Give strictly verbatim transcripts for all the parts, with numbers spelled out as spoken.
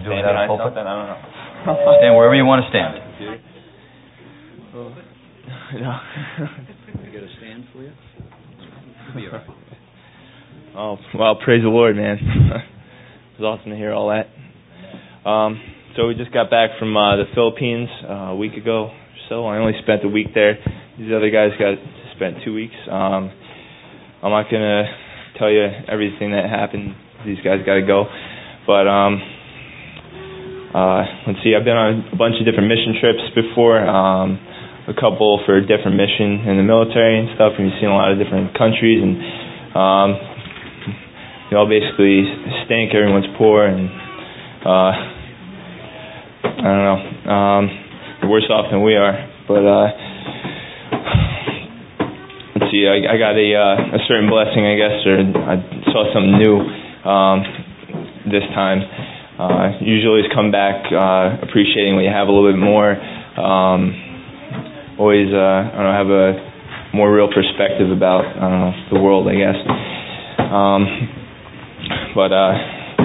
do it out of pulpit? I don't know. Stand wherever you want to stand. Oh, no. I got a stand for you? It'll be all right. Oh, well, praise the Lord, man. It was awesome to hear all that. Um, so we just got back from uh, the Philippines uh, a week ago or so. I only spent a week there. These other guys got to spend two weeks. Um, I'm not going to tell you everything that happened. These guys got to go. But um, uh, let's see, I've been on a bunch of different mission trips before, um, a couple for a different mission in the military and stuff, and you've seen a lot of different countries, and um, they all basically stink, everyone's poor, and uh, I don't know, um, they're worse off than we are. But uh, let's see, I, I got a, uh, a certain blessing, I guess, or I saw something new um, this time. Uh, usually always come back uh, appreciating what you have a little bit more. Um, always, uh, I don't know, have a more real perspective about uh, the world, I guess. Um, but uh,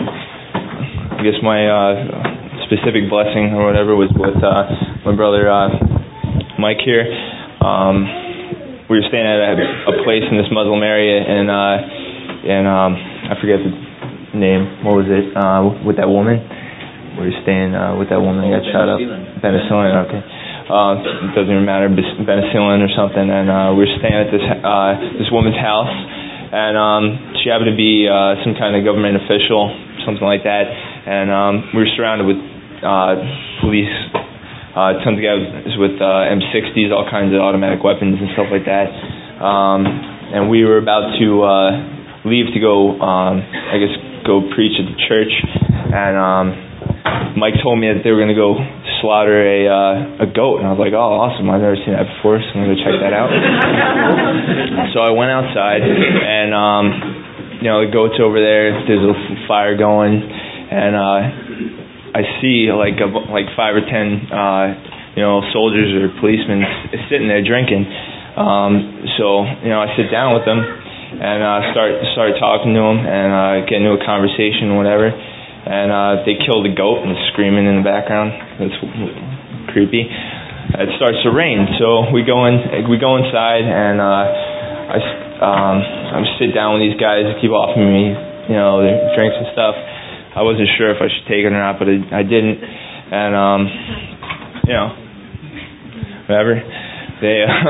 I guess my uh, specific blessing or whatever was with uh, my brother uh, Mike here. Um, we were staying at a, a place in this Muslim area, and uh, and um, I forget the name. What was it? Uh, with that woman. We were staying uh, with that woman that got shot up. Penicillin. Okay. Uh, it doesn't even matter. Penicillin or something. And uh, we were staying at this uh, this woman's house, and um, she happened to be uh, some kind of government official, something like that. And um, we were surrounded with uh, police, uh, tons of guys with uh, M sixties, all kinds of automatic weapons and stuff like that. Um, and we were about to uh, leave to go, um, I guess, go preach at the church. And um, Mike told me that they were going to go slaughter a uh, a goat, and I was like, oh, awesome, I've never seen that before, so I'm going to go check that out. So I went outside, and um, you know, the goat's over there, there's a fire going, and uh, I see like a, like five or ten uh, you know, soldiers or policemen sitting there drinking. Um, so, you know, I sit down with them, and uh, start start talking to them, and uh, get into a conversation, whatever. And uh, they kill the goat and screaming in the background. That's creepy. It starts to rain, so we go in. We go inside, and uh, I um, I sit down with these guys. They keep offering me, you know, their drinks and stuff. I wasn't sure if I should take it or not, but I, I didn't. And um, you know, whatever. They, uh,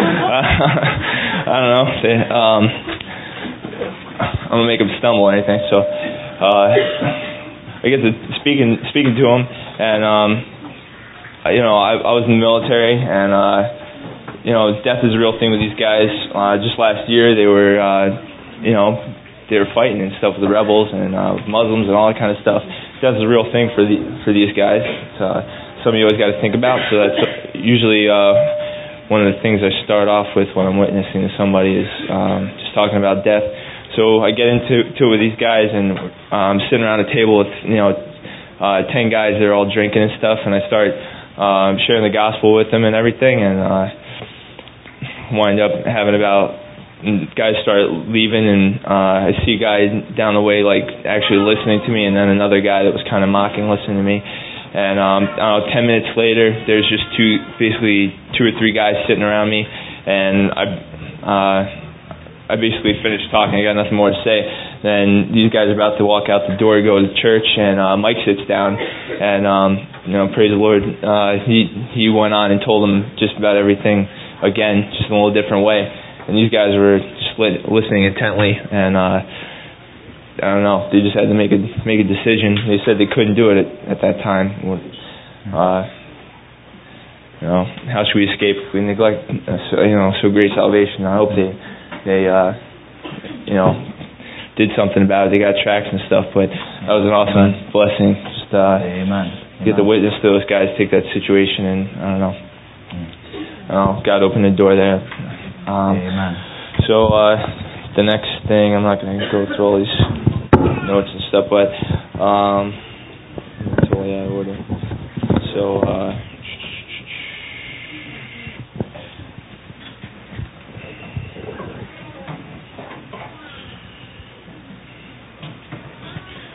I don't know. They, um, I'm gonna make them stumble or anything. So. Uh, I get to speaking speaking to him, and um, you know, I, I was in the military, and uh, you know, death is a real thing with these guys. Uh, just last year, they were, uh, you know, they were fighting and stuff with the rebels and uh, with Muslims and all that kind of stuff. Death is a real thing for the for these guys. It's uh, something you always got to think about. So that's usually uh, one of the things I start off with when I'm witnessing to somebody is um, just talking about death. So I get into to it with these guys, and I'm um, sitting around a table with, you know, uh, ten guys. They're all drinking and stuff, and I start um, sharing the gospel with them and everything, and uh, wind up having about, guys start leaving, and uh, I see a guy down the way, like, actually listening to me, and then another guy that was kind of mocking listening to me. And um, I don't know, ten minutes later, there's just two, basically two or three guys sitting around me, and I... Uh, I basically finished talking. I got nothing more to say. Then these guys are about to walk out the door, go to church, and uh, Mike sits down, and um, you know, praise the Lord. Uh, he he went on and told them just about everything again, just in a little different way. And these guys were just li- listening intently, and uh, I don't know. They just had to make a make a decision. They said they couldn't do it at, at that time. Uh, you know, how should we escape if we neglect, uh, so, you know, so great salvation? I hope they. They, uh, you know, did something about it. They got tracks and stuff, but that was an awesome Amen. blessing. Just uh, Amen. get Amen. to witness those guys take that situation, and I don't know. Mm. I don't know, God opened the door there. Um, Amen. So uh, the next thing, I'm not going to go through all these notes and stuff, but um, totally out of order. So. Uh,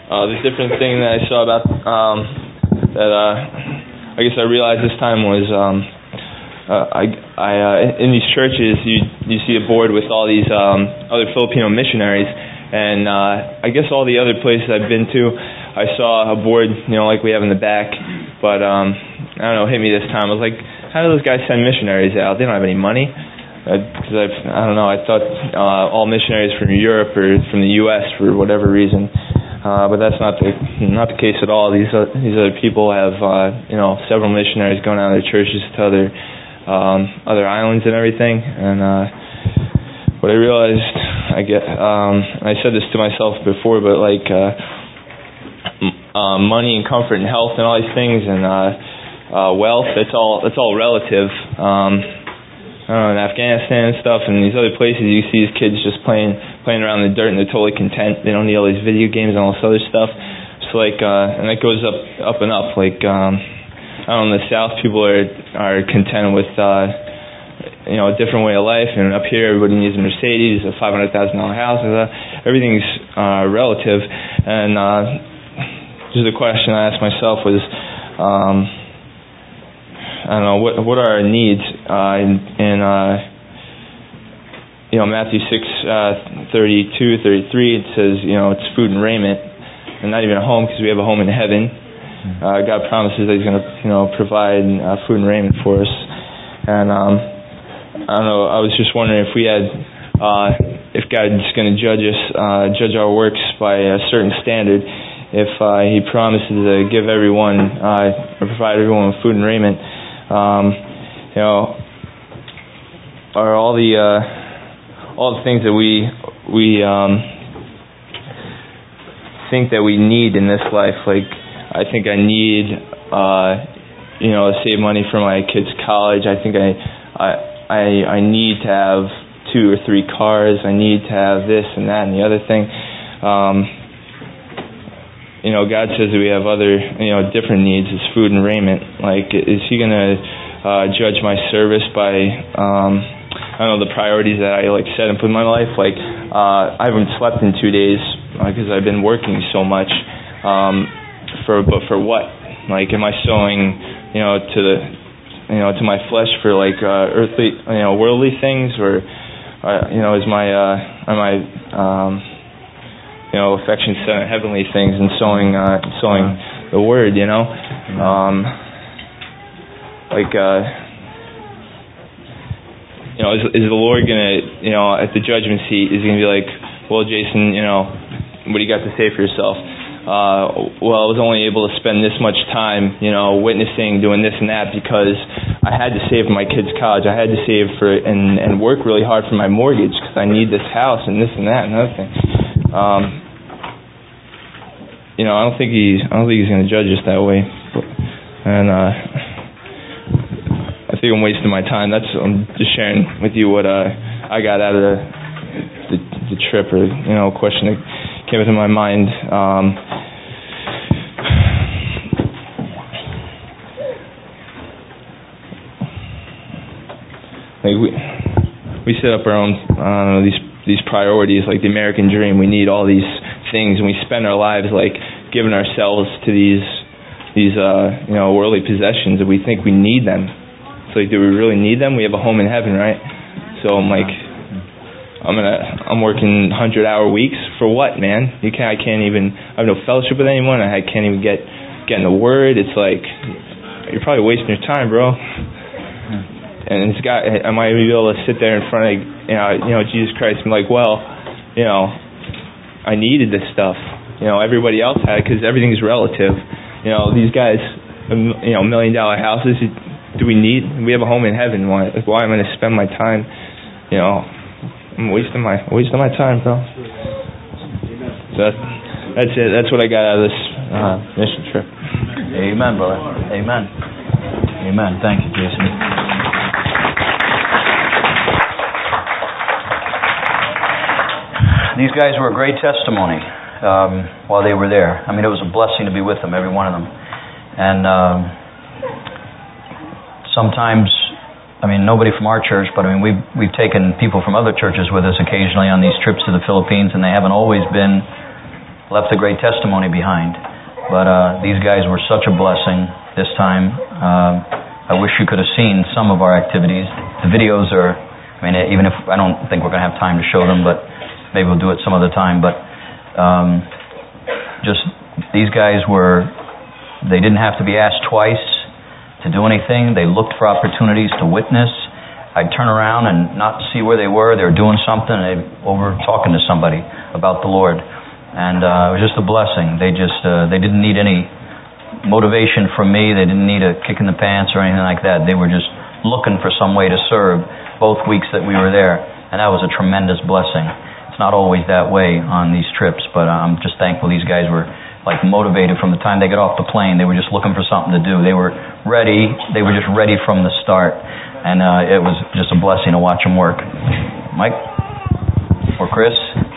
uh, the different thing that I saw about um, that uh, I guess I realized this time was um, uh, I, I uh, in these churches you you see a board with all these um, other Filipino missionaries, and uh, I guess all the other places I've been to, I saw a board, you know, like we have in the back, but um, I don't know, it hit me this time. I was like, how do those guys send missionaries out? They don't have any money. Because uh, I, I don't know, I thought uh, all missionaries from Europe or from the U S for whatever reason, uh, but that's not the not the case at all. These uh, these other people have uh, you know several missionaries going out of their churches to other um, other islands and everything. And uh, what I realized, I get, um, I said this to myself before, but like uh, m- uh, money and comfort and health and all these things and uh, uh, wealth, it's all it's all relative. Um, I don't know, in Afghanistan and stuff, and these other places, you see these kids just playing playing around in the dirt, and they're totally content. They don't need all these video games and all this other stuff. It's like, uh, and that goes up, up and up. Like, um, I don't know, in the South, people are are content with, uh, you know, a different way of life. And up here, everybody needs a Mercedes, a five hundred thousand dollar house. Uh, everything's uh, relative. And uh, just a question I asked myself was. Um, I don't know, what what are our needs? Uh, in, in uh, you know, Matthew six, uh, thirty-two, thirty-three, it says, you know, it's food and raiment, and not even a home, because we have a home in heaven. Uh, God promises that He's going to, you know, provide uh, food and raiment for us. And um, I don't know, I was just wondering if we had, uh, if God's going to judge us, uh, judge our works by a certain standard, if uh, He promises to give everyone, uh, or provide everyone with food and raiment. Um, you know, are all the uh, all the things that we we um, think that we need in this life. Like, I think I need, uh, you know, to save money for my kids' college. I think I I I, I need to have two or three cars. I need to have this and that and the other thing. Um, You know, God says that we have other, you know, different needs. It's food and raiment. Like, is He going to uh, judge my service by, um, I don't know, the priorities that I, like, set up in my life? Like, uh, I haven't slept in two days because uh, I've been working so much. Um, for But for what? Like, am I sowing, you know, to the, you know, to my flesh for, like, uh, earthly, you know, worldly things? Or, uh, you know, is my, uh, am I... Um, you know, affection set on heavenly things and sowing, uh, sowing the word, you know, um, like, uh, you know, is, is the Lord gonna, you know, at the judgment seat, is he gonna be like, well, Jason, you know, what do you got to say for yourself? Uh, well, I was only able to spend this much time, you know, witnessing, doing this and that because I had to save for my kids' college. I had to save for and and work really hard for my mortgage because I need this house and this and that and other thing. Um, you know, I don't think he, I don't think he's going to judge us that way, and uh, I think I'm wasting my time. That's I'm just sharing with you what uh, I got out of the, the the trip, or you know, a question that came into my mind. Um, like we we set up our own, I don't know, these these priorities, like the American dream. We need all these things, and we spend our lives like giving ourselves to these these uh you know worldly possessions, and we think we need them. It's like, do we really need them? We have a home in heaven, right? So I'm like, I'm gonna I'm working hundred hour weeks for what, man? You can't I can't even I have no fellowship with anyone. I can't even get get in the word. It's like, you're probably wasting your time, bro. And it's got, am I going to be able to sit there in front of, you know, you know, Jesus Christ and be like, well, you know, I needed this stuff. You know, everybody else had it because everything's relative. You know, these guys, you know, million dollar houses, do we need, we have a home in heaven. Why, like, why am I going to spend my time, you know, I'm wasting my, wasting my time, bro. So that's, that's it. That's what I got out of this uh, mission trip. Amen, brother. Amen. Amen. Thank you, Jason. These guys were a great testimony um, while they were there. I mean, it was a blessing to be with them, every one of them. And um, sometimes, I mean, nobody from our church, but I mean, we've, we've taken people from other churches with us occasionally on these trips to the Philippines, and they haven't always been left a great testimony behind. But uh, these guys were such a blessing this time. Uh, I wish you could have seen some of our activities. The videos are, I mean, even if I don't think we're going to have time to show them, but maybe we'll do it some other time. But um, just these guys were, they didn't have to be asked twice to do anything. They looked for opportunities to witness. I'd turn around and not see where they were. They were doing something, and they'd over talking to somebody about the Lord. And uh, it was just a blessing. They just, uh, they didn't need any motivation from me. They didn't need a kick in the pants or anything like that. They were just looking for some way to serve both weeks that we were there. And that was a tremendous blessing. It's not always that way on these trips, but I'm just thankful these guys were like motivated from the time they got off the plane. They were just looking for something to do. They were ready. They were just ready from the start. And uh, it was just a blessing to watch them work. Mike? Or Chris?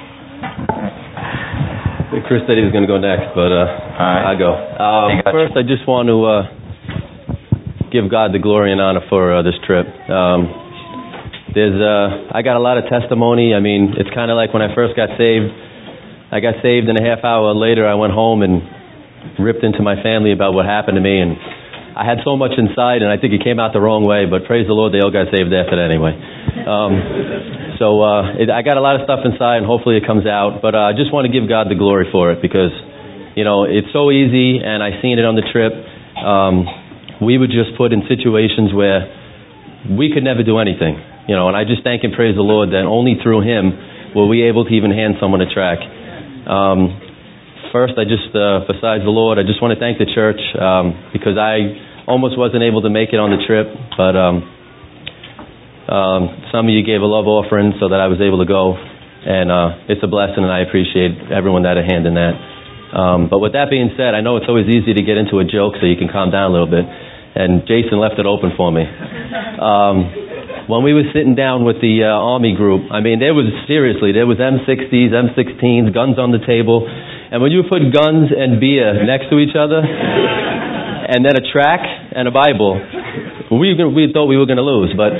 Chris said he was going to go next, but uh, right. I'll go. Um, first, I just want to uh, give God the glory and honor for uh, this trip. Um, there's, uh, I got a lot of testimony. I mean, it's kind of like when I first got saved. I got saved, and a half hour later, I went home and ripped into my family about what happened to me. And I had so much inside, and I think it came out the wrong way. But praise the Lord, they all got saved after that anyway. Um, So uh, it, I got a lot of stuff inside, and hopefully it comes out. But uh, I just want to give God the glory for it because, you know, it's so easy, and I seen it on the trip. Um, we were just put in situations where we could never do anything, you know. And I just thank and praise the Lord that only through Him were we able to even hand someone a track. Um, first, I just, uh, besides the Lord, I just want to thank the church um, because I almost wasn't able to make it on the trip, but. Um, Um, some of you gave a love offering so that I was able to go, and uh, it's a blessing, and I appreciate everyone that had a hand in that. Um, but with that being said, I know it's always easy to get into a joke so you can calm down a little bit, and Jason left it open for me. Um, when we were sitting down with the uh, Army group, I mean, there was, seriously, there was M sixties, M sixteens, guns on the table, and when you put guns and beer next to each other, and then a track and a Bible, we we thought we were going to lose. But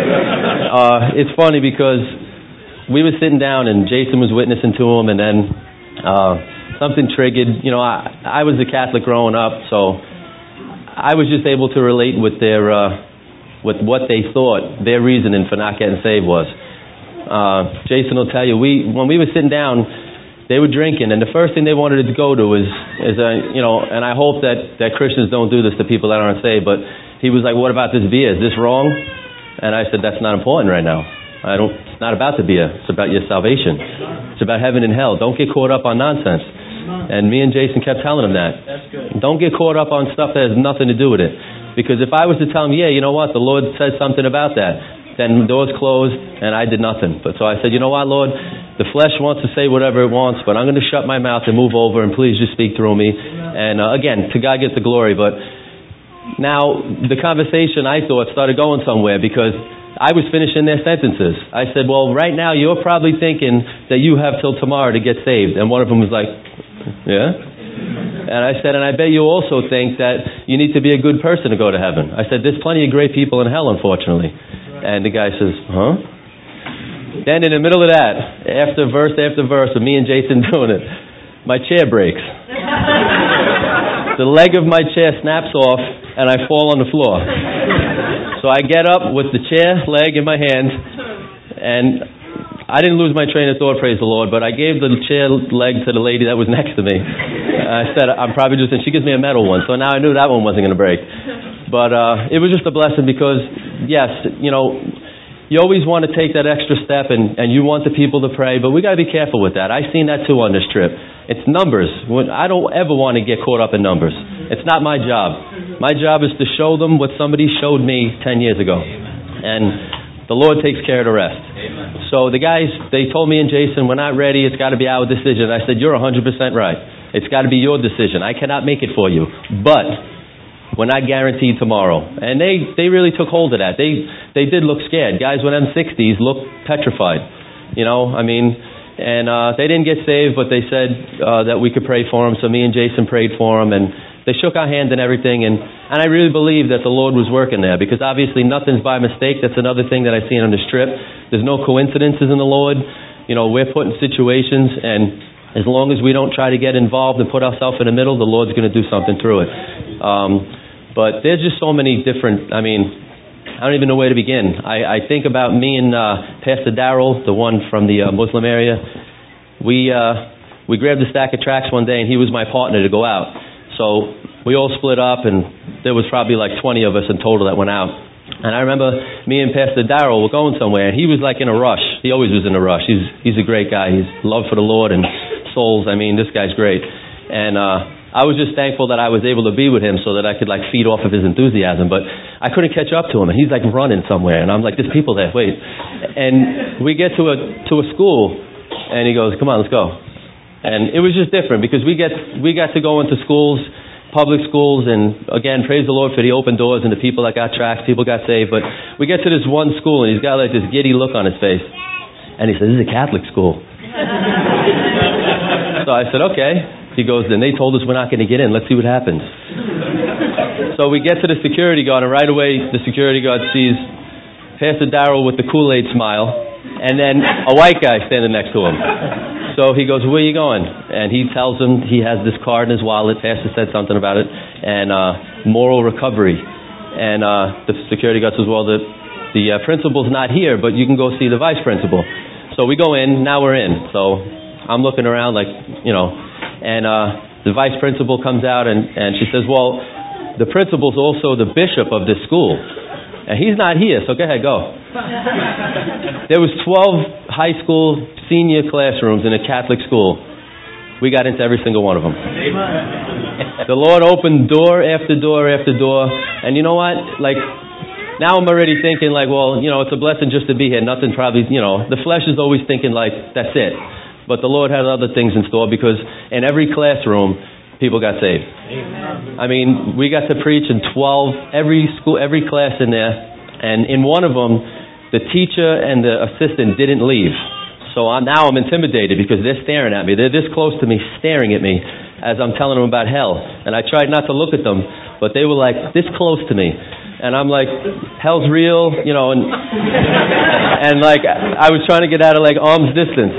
uh, it's funny because we were sitting down and Jason was witnessing to him, and then uh, something triggered. You know, I, I was a Catholic growing up, so I was just able to relate with their uh, with what they thought their reasoning for not getting saved was. Uh, Jason will tell you, we when we were sitting down, they were drinking, and the first thing they wanted to go to is, is a, you know, and I hope that, that Christians don't do this to people that aren't saved, but he was like, what about this beer? Is this wrong? And I said, that's not important right now. I don't. It's not about the beer. It's about your salvation. It's about heaven and hell. Don't get caught up on nonsense. And me and Jason kept telling him that. Don't get caught up on stuff that has nothing to do with it. Because if I was to tell him, yeah, you know what, the Lord said something about that, then doors closed and I did nothing. But so I said, you know what, Lord, the flesh wants to say whatever it wants, but I'm going to shut my mouth and move over, and please just speak through me. And uh, again, to God gets the glory. But now the conversation, I thought, started going somewhere because I was finishing their sentences. I said, well, right now you're probably thinking that you have till tomorrow to get saved. And one of them was like, yeah? And I said, and I bet you also think that you need to be a good person to go to heaven. I said, there's plenty of great people in hell, unfortunately. And the guy says, huh? Then in the middle of that, after verse after verse with me and Jason doing it, my chair breaks. The leg of my chair snaps off and I fall on the floor. So I get up with the chair leg in my hand, and I didn't lose my train of thought, praise the Lord, but I gave the chair leg to the lady that was next to me. I said, I'm probably just, and she gives me a metal one, so now I knew that one wasn't going to break. But uh, it was just a blessing because, yes, you know, you always want to take that extra step, and, and you want the people to pray, but we got to be careful with that. I've seen that too on this trip. It's numbers. I don't ever want to get caught up in numbers. It's not my job. My job is to show them what somebody showed me ten years ago. And the Lord takes care of the rest. So the guys, they told me and Jason, we're not ready. It's got to be our decision. I said, you're one hundred percent right. It's got to be your decision. I cannot make it for you. But we're not guaranteed tomorrow. And they, they really took hold of that. They they did look scared. Guys with M sixties looked petrified. You know, I mean, and uh, they didn't get saved, but they said uh, that we could pray for them. So me and Jason prayed for them, and they shook our hand and everything. And, and I really believe that the Lord was working there, because obviously nothing's by mistake. That's another thing that I've seen on this trip. There's no coincidences in the Lord. You know, we're put in situations, and As long as we don't try to get involved and put ourselves in the middle, the Lord's going to do something through it. Um, but there's just so many different, I mean, I don't even know where to begin. I, I think about me and uh, Pastor Darrell, the one from the uh, Muslim area. We uh, we grabbed a stack of tracts one day, and he was my partner to go out. So we all split up, and there was probably like twenty of us in total that went out. And I remember me and Pastor Darrell were going somewhere, and he was like in a rush. He always was in a rush. He's he's a great guy. He's love for the Lord and souls. I mean, this guy's great. And uh, I was just thankful that I was able to be with him so that I could like feed off of his enthusiasm. But I couldn't catch up to him, and he's like running somewhere, and I'm like, there's people there. Wait. And we get to a to a school, and he goes, come on, let's go. And it was just different because we get we got to go into schools, public schools, and again, praise the Lord for the open doors and the people that got tracts, people got saved. But we get to this one school, and he's got like this giddy look on his face, and he says, this is a Catholic school. So I said, okay. He goes, then they told us we're not going to get in. Let's see what happens. So we get to the security guard, and right away the security guard sees Pastor Darrell with the Kool-Aid smile, and then a white guy standing next to him. So he goes, where are you going? And he tells him he has this card in his wallet. Pastor said something about it. And uh, moral recovery. And uh, the security guard says, well, the, the uh, principal's not here, but you can go see the vice principal. So we go in. Now we're in. So I'm looking around like, you know, and uh, the vice principal comes out, and, and she says, well, the principal's also the bishop of this school. And he's not here, so go ahead, go. There was twelve high school senior classrooms in a Catholic school. We got into every single one of them. The Lord opened door after door after door. And you know what? Like, now I'm already thinking like, well, you know, it's a blessing just to be here. Nothing probably, you know, the flesh is always thinking like, that's it. But the Lord had other things in store because in every classroom, people got saved. Amen. I mean, we got to preach in twelve, every school, every class in there. And in one of them, the teacher and the assistant didn't leave. So I'm, now I'm intimidated because they're staring at me. They're this close to me, staring at me as I'm telling them about hell. And I tried not to look at them, but they were like this close to me. And I'm like, hell's real, you know, and and like I was trying to get out of like arm's distance.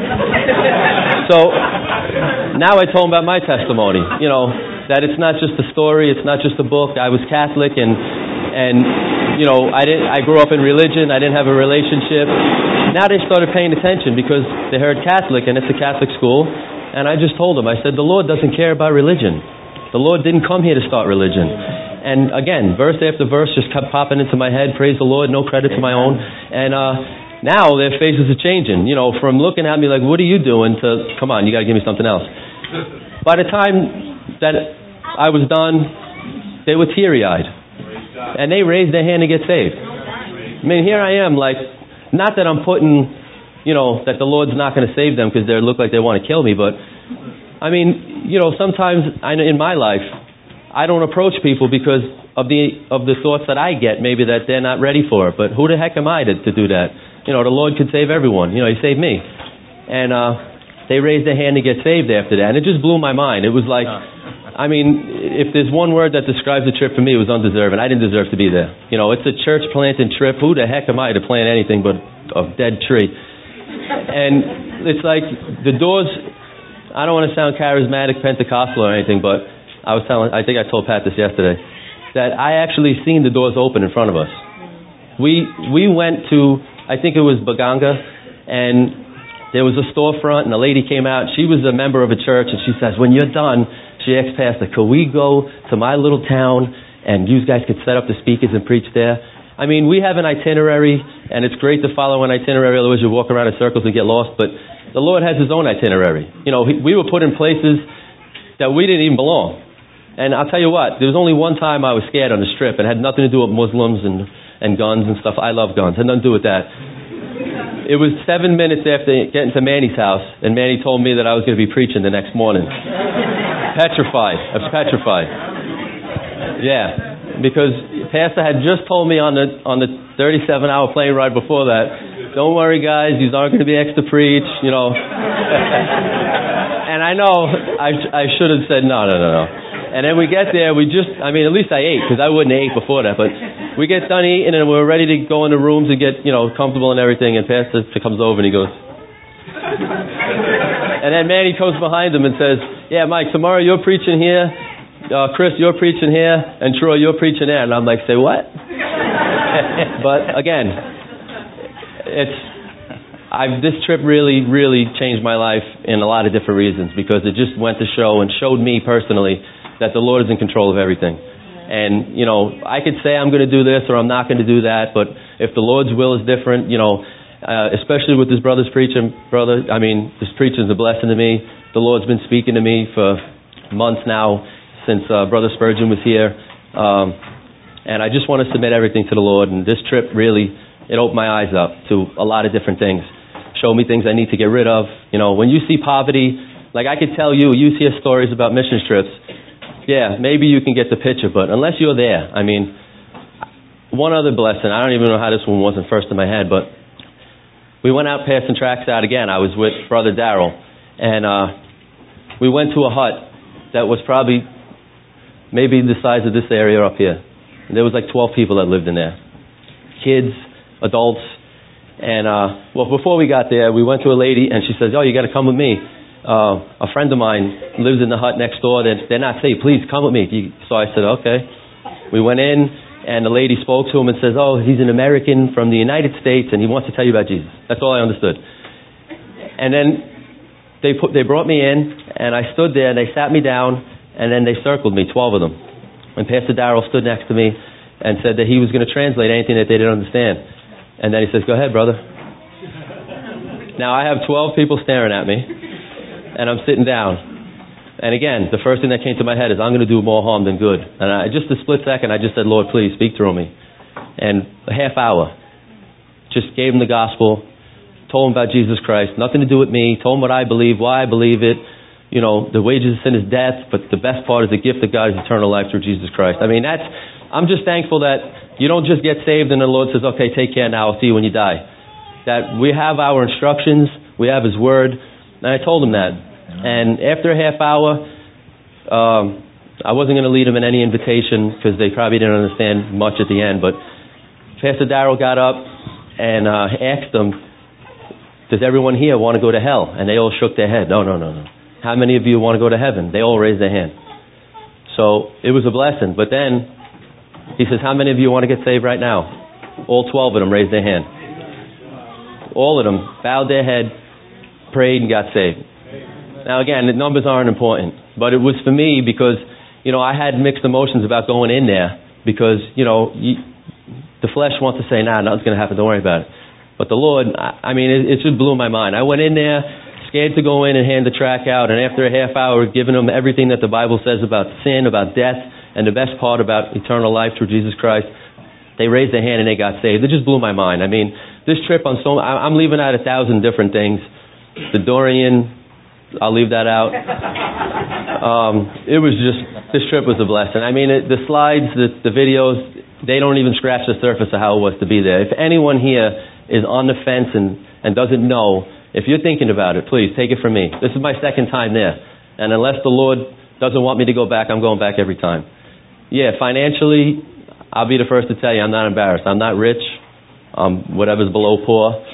So now I told them about my testimony, you know, that it's not just a story, it's not just a book. I was Catholic, and and you know, I didn't. I grew up in religion. I didn't have a relationship. Now they started paying attention because they heard Catholic, and it's a Catholic school. And I just told them, I said, the Lord doesn't care about religion. The Lord didn't come here to start religion. And again, verse after verse just kept popping into my head. Praise the Lord, no credit to my own. And uh, now their faces are changing. You know, from looking at me like, what are you doing, to, come on, you got to give me something else. By the time that I was done, they were teary-eyed. And they raised their hand to get saved. I mean, here I am, like, not that I'm putting, you know, that the Lord's not going to save them because they look like they want to kill me, but, I mean, you know, sometimes I, in my life, I don't approach people because of the of the thoughts that I get, maybe that they're not ready for it. But who the heck am I to, to do that? You know, the Lord could save everyone. You know, He saved me. And uh, they raised their hand to get saved after that. And it just blew my mind. It was like, I mean, if there's one word that describes the trip for me, it was undeserving. I didn't deserve to be there. You know, it's a church planting trip. Who the heck am I to plant anything but a dead tree? And it's like the doors, I don't want to sound charismatic, Pentecostal or anything, but I was telling, I think I told Pat this yesterday, that I actually seen the doors open in front of us. We we went to, I think it was Baganga, and there was a storefront, and a lady came out. She was a member of a church, and she says, when you're done, she asked Pastor, could we go to my little town, and you guys could set up the speakers and preach there? I mean, we have an itinerary, and it's great to follow an itinerary, otherwise you walk around in circles and get lost, but the Lord has His own itinerary. You know, we were put in places that we didn't even belong. And I'll tell you what, there was only one time I was scared on the strip. It had nothing to do with Muslims and, and guns and stuff. I love guns. It had nothing to do with that. It was seven minutes after getting to Manny's house, and Manny told me that I was going to be preaching the next morning. Petrified. I was petrified. Yeah, because Pastor had just told me on the on the thirty-seven hour plane ride before that, don't worry guys, these aren't going to be extra preach, you know. And I know I, I should have said no, no, no, no. And then we get there, we just, I mean, at least I ate, because I wouldn't have ate before that, but we get done eating, and we're ready to go in the rooms and get, you know, comfortable and everything, and Pastor comes over and he goes, And then Manny goes behind him and says, yeah, Mike, tomorrow you're preaching here, uh, Chris, you're preaching here, and Troy, you're preaching there. And I'm like, say what? But again, it's I've, this trip really, really changed my life in a lot of different reasons, because it just went to show and showed me personally that the Lord is in control of everything. And, you know, I could say I'm going to do this or I'm not going to do that, but if the Lord's will is different, you know, uh, especially with this brother's preaching, brother, I mean, this preaching is a blessing to me. The Lord's been speaking to me for months now since uh, Brother Spurgeon was here. Um, and I just want to submit everything to the Lord. And this trip really, it opened my eyes up to a lot of different things. Showed me things I need to get rid of. You know, when you see poverty, like I could tell you, you hear stories about mission trips. Yeah, maybe you can get the picture, but unless you're there, I mean, one other blessing, I don't even know how this one wasn't first in my head, but we went out passing tracts out again. I was with Brother Darrell, and uh, we went to a hut that was probably maybe the size of this area up here. And there was like twelve people that lived in there. Kids, adults, and uh, well, before we got there, we went to a lady, and she says, oh, you got to come with me. Uh, a friend of mine lives in the hut next door. They're, they're not safe. Please come with me. So I said, okay. We went in, and the lady spoke to him and says, oh, he's an American from the United States, and he wants to tell you about Jesus. That's all I understood. And then they put, they brought me in, and I stood there, and they sat me down, and then they circled me, twelve of them. And Pastor Darrell stood next to me and said that he was going to translate anything that they didn't understand. And then he says, go ahead, brother. Now I have twelve people staring at me, and I'm sitting down. And again, the first thing that came to my head is I'm going to do more harm than good. And I, just a split second, I just said, Lord, please speak through me. And a half hour, just gave him the gospel, told him about Jesus Christ, nothing to do with me, told him what I believe, why I believe it. You know, the wages of sin is death, but the best part is the gift of God is eternal life through Jesus Christ. I mean, that's, I'm just thankful that you don't just get saved and the Lord says, okay, take care now, I'll see you when you die. That we have our instructions, we have His Word, and I told him that. And after a half hour, um, I wasn't going to lead him in any invitation because they probably didn't understand much at the end. But Pastor Darrell got up and uh, asked them, does everyone here want to go to hell? And they all shook their head. No, no, no, no. How many of you want to go to heaven? They all raised their hand. So it was a blessing. But then he says, how many of you want to get saved right now? All twelve of them raised their hand. All of them bowed their head, prayed, and got saved. Now again, the numbers aren't important, but it was for me because, you know, I had mixed emotions about going in there because, you know, you, the flesh wants to say, nah, nothing's going to happen, don't worry about it. But the Lord, I, I mean, it, it just blew my mind. I went in there scared to go in and hand the tract out, and after a half hour, giving them everything that the Bible says about sin, about death, and the best part about eternal life through Jesus Christ, they raised their hand and they got saved. It just blew my mind. I mean, this trip on so, I'm leaving out a thousand different things. The Dorian, I'll leave that out. Um, it was just, this trip was a blessing. I mean, it, the slides, the, the videos, they don't even scratch the surface of how it was to be there. If anyone here is on the fence and, and doesn't know, if you're thinking about it, please take it from me. This is my second time there. And unless the Lord doesn't want me to go back, I'm going back every time. Yeah, financially, I'll be the first to tell you, I'm not embarrassed. I'm not rich. Um, whatever's below poor.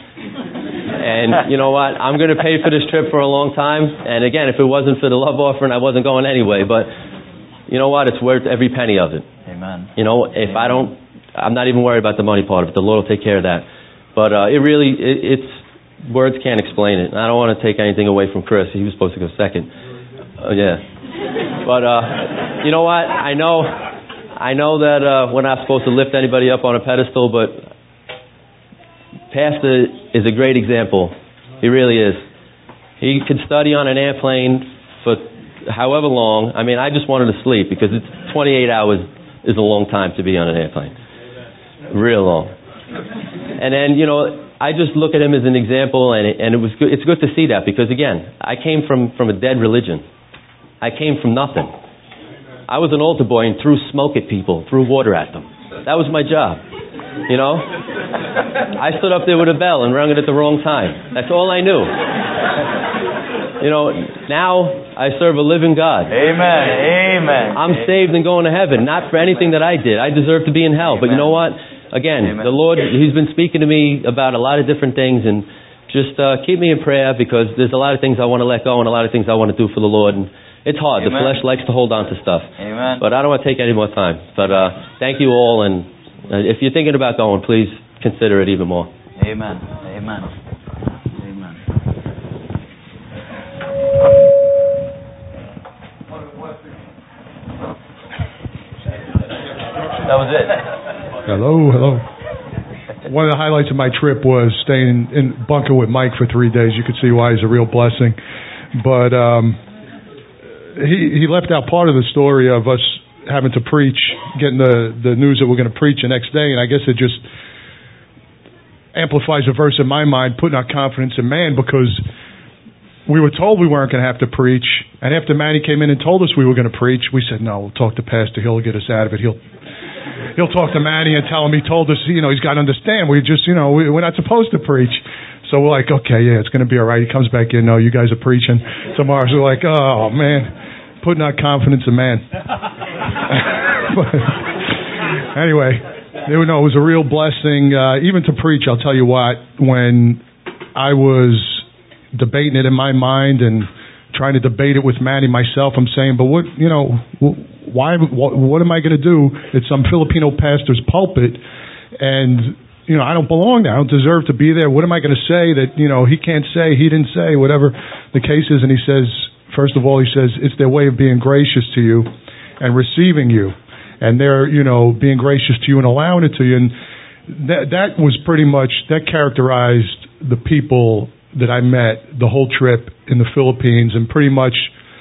And you know what? I'm going to pay for this trip for a long time. And again, if it wasn't for the love offering, I wasn't going anyway. But you know what? It's worth every penny of it. Amen. You know, if I don't, I'm not even worried about the money part of it. The Lord will take care of that. But uh, it really, it, it's, words can't explain it. And I don't want to take anything away from Chris. He was supposed to go second. Uh, yeah. But uh, you know what? I know, I know that uh, we're not supposed to lift anybody up on a pedestal, but Pastor is a great example. He really is. He could study on an airplane for however long. I mean, I just wanted to sleep because it's twenty-eight hours is a long time to be on an airplane. Real long. And then, you know, I just look at him as an example, and it, and it was good. It's good to see that because, again, I came from, from a dead religion. I came from nothing. I was an altar boy and threw smoke at people, threw water at them. That was my job. You know, I stood up there with a bell and rung it at the wrong time. That's all I knew. You know, now I serve a living God. Amen. Amen. I'm saved and going to heaven, not for anything that I did. I deserve to be in hell. Amen. But you know what? Again, Amen. The Lord, He's been speaking to me about a lot of different things, and just uh, keep me in prayer, because there's a lot of things I want to let go and a lot of things I want to do for the Lord. And it's hard. Amen. The flesh likes to hold on to stuff. Amen. But I don't want to take any more time. But uh, thank you all. And uh, if you're thinking about going, please consider it even more. Amen. Amen. Amen. That was it. Hello, hello. One of the highlights of my trip was staying in bunker with Mike for three days. You could see why he's a real blessing. But um, he he left out part of the story of us having to preach, getting the, the news that we're going to preach the next day, and I guess it just amplifies a verse in my mind, putting our confidence in man, because we were told we weren't going to have to preach, and after Manny came in and told us we were going to preach, we said, no, we'll talk to Pastor, he'll get us out of it, he'll he'll talk to Manny and tell him he told us, you know, he's got to understand, we just, you know, we, we're not supposed to preach. So we're like, okay, yeah, it's going to be all right. He comes back in, no, you guys are preaching tomorrow. So we're like, oh, man, putting our confidence in man. But anyway, you know, it was a real blessing, uh, even to preach. I'll tell you what, when I was debating it in my mind and trying to debate it with Manny myself, I'm saying, but what, you know, why, what, what am I going to do at some Filipino pastor's pulpit? And, you know, I don't belong there. I don't deserve to be there. What am I going to say that, you know, he can't say, he didn't say, whatever the case is? And he says, first of all, he says, it's their way of being gracious to you and receiving you. And they're, you know, being gracious to you and allowing it to you. And that, that was pretty much, that characterized the people that I met the whole trip in the Philippines, and pretty much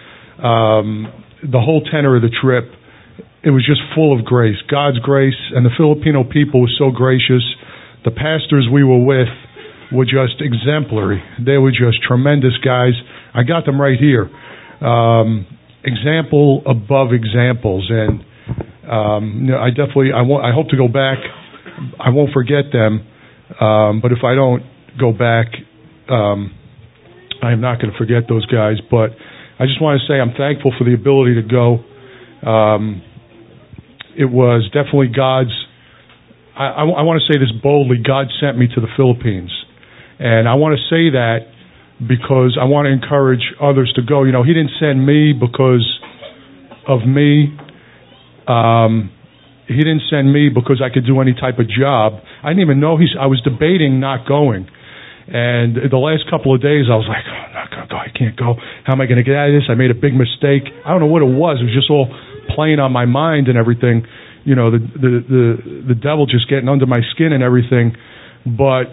um, the whole tenor of the trip. It was just full of grace, God's grace, and the Filipino people were so gracious. The pastors we were with were just exemplary. They were just tremendous guys. I got them right here. Um, example above examples, and um, you know, I definitely I want I hope to go back. I won't forget them, um, but if I don't go back, um, I am not going to forget those guys. But I just want to say I'm thankful for the ability to go. Um, it was definitely God's. I, I, I want to say this boldly. God sent me to the Philippines, and I want to say that because I want to encourage others to go. You know, He didn't send me because of me. Um, he didn't send me because I could do any type of job. I didn't even know he's. I was debating not going, and the last couple of days I was like, oh, I'm not going to go. I can't go. How am I going to get out of this? I made a big mistake. I don't know what it was. It was just all playing on my mind and everything. You know, the the the, the devil just getting under my skin and everything. But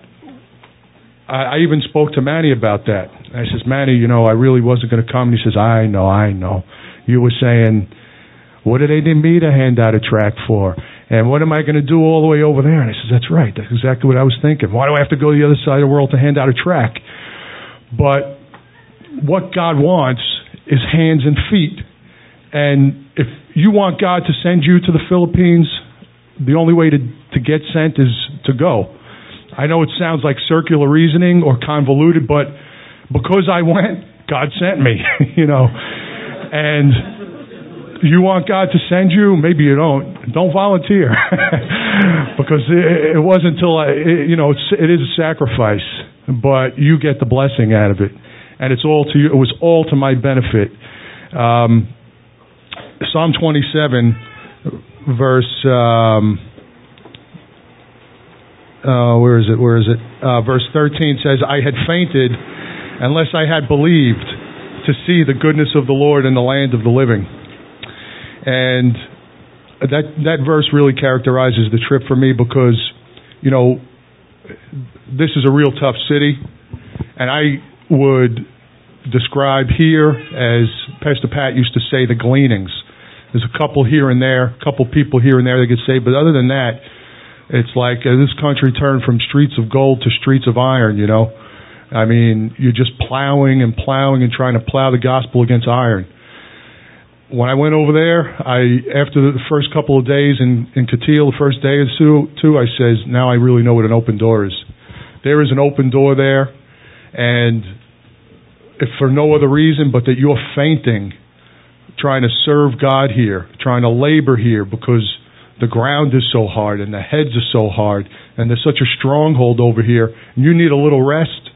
I, I even spoke to Manny about that. I says, Manny, you know, I really wasn't going to come. And he says, I know, I know. You were saying, what do they need me to hand out a tract for? And what am I going to do all the way over there? And I says, that's right. That's exactly what I was thinking. Why do I have to go to the other side of the world to hand out a tract? But what God wants is hands and feet. And if you want God to send you to the Philippines, the only way to, to get sent is to go. I know it sounds like circular reasoning or convoluted, but because I went, God sent me, you know. And you want God to send you? Maybe you don't. Don't volunteer. Because it, it wasn't until I, it, you know, it's, it is a sacrifice, but you get the blessing out of it. And it's all to you. It was all to my benefit. Um, Psalm twenty-seven, verse, um, uh, where is it? Where is it? Uh, verse thirteen says, I had fainted unless I had believed to see the goodness of the Lord in the land of the living. And that that verse really characterizes the trip for me because, you know, this is a real tough city. And I would describe here, as Pastor Pat used to say, the gleanings. There's a couple here and there, a couple people here and there that get saved. But other than that, it's like uh, this country turned from streets of gold to streets of iron, you know. I mean, you're just plowing and plowing and trying to plow the gospel against iron. When I went over there, I after the first couple of days in, in Katil, the first day or two, two, I says, now I really know what an open door is. There is an open door there, and if for no other reason but that you're fainting, trying to serve God here, trying to labor here because the ground is so hard and the heads are so hard and there's such a stronghold over here, and you need a little rest,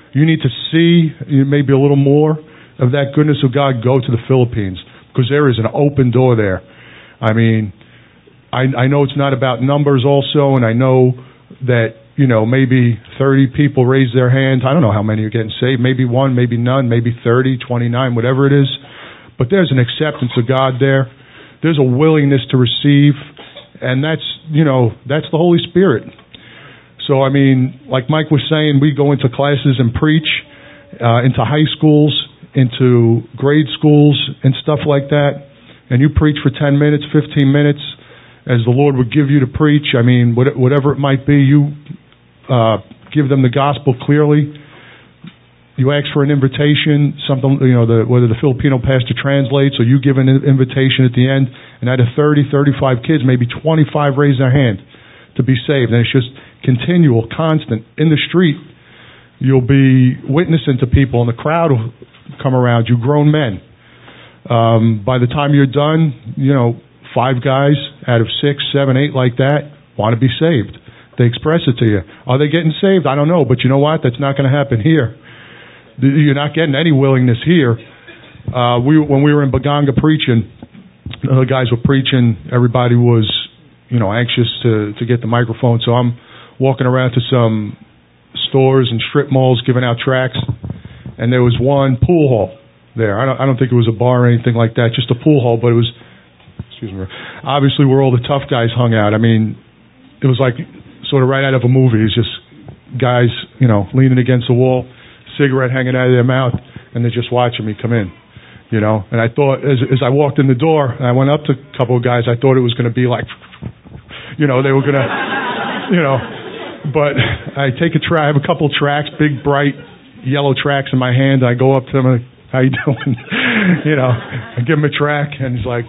you need to see maybe a little more of that goodness of God, go to the Philippines, because there is an open door there. I mean, I, I know it's not about numbers also, and I know that, you know, maybe thirty people raise their hands. I don't know how many are getting saved. Maybe one, maybe none, maybe thirty, twenty-nine, whatever it is. But there's an acceptance of God there. There's a willingness to receive, and that's, you know, that's the Holy Spirit. So, I mean, like Mike was saying, we go into classes and preach, uh, into high schools, into grade schools and stuff like that, and you preach for ten minutes, fifteen minutes, as the Lord would give you to preach. I mean, whatever it might be, you uh, give them the gospel clearly. You ask for an invitation, something, you know, the, whether the Filipino pastor translates, or you give an invitation at the end, and out of thirty, thirty-five kids, maybe twenty-five raise their hand to be saved. And it's just continual, constant. In the street, you'll be witnessing to people, and the crowd will come around you, grown men. Um, by the time you're done, you know, five guys out of six, seven, eight like that want to be saved. They express it to you. Are they getting saved? I don't know, but you know what? That's not going to happen here. You're not getting any willingness here. Uh, we when we were in Baganga preaching, the guys were preaching. Everybody was, you know, anxious to to get the microphone. So I'm walking around to some stores and strip malls giving out tracts, and there was one pool hall there. I don't I don't think it was a bar or anything like that, just a pool hall, but it was, excuse me, obviously where all the tough guys hung out. I mean, it was like sort of right out of a movie. It's just guys, you know, leaning against the wall, cigarette hanging out of their mouth, and they're just watching me come in, you know. And I thought, as as I walked in the door, and I went up to a couple of guys, I thought it was going to be like, you know, they were going to, you know. But I take a track, I have a couple of tracks, big, bright, yellow tracks in my hand. I go up to him, like, how you doing? You know, I give him a track, and he's like,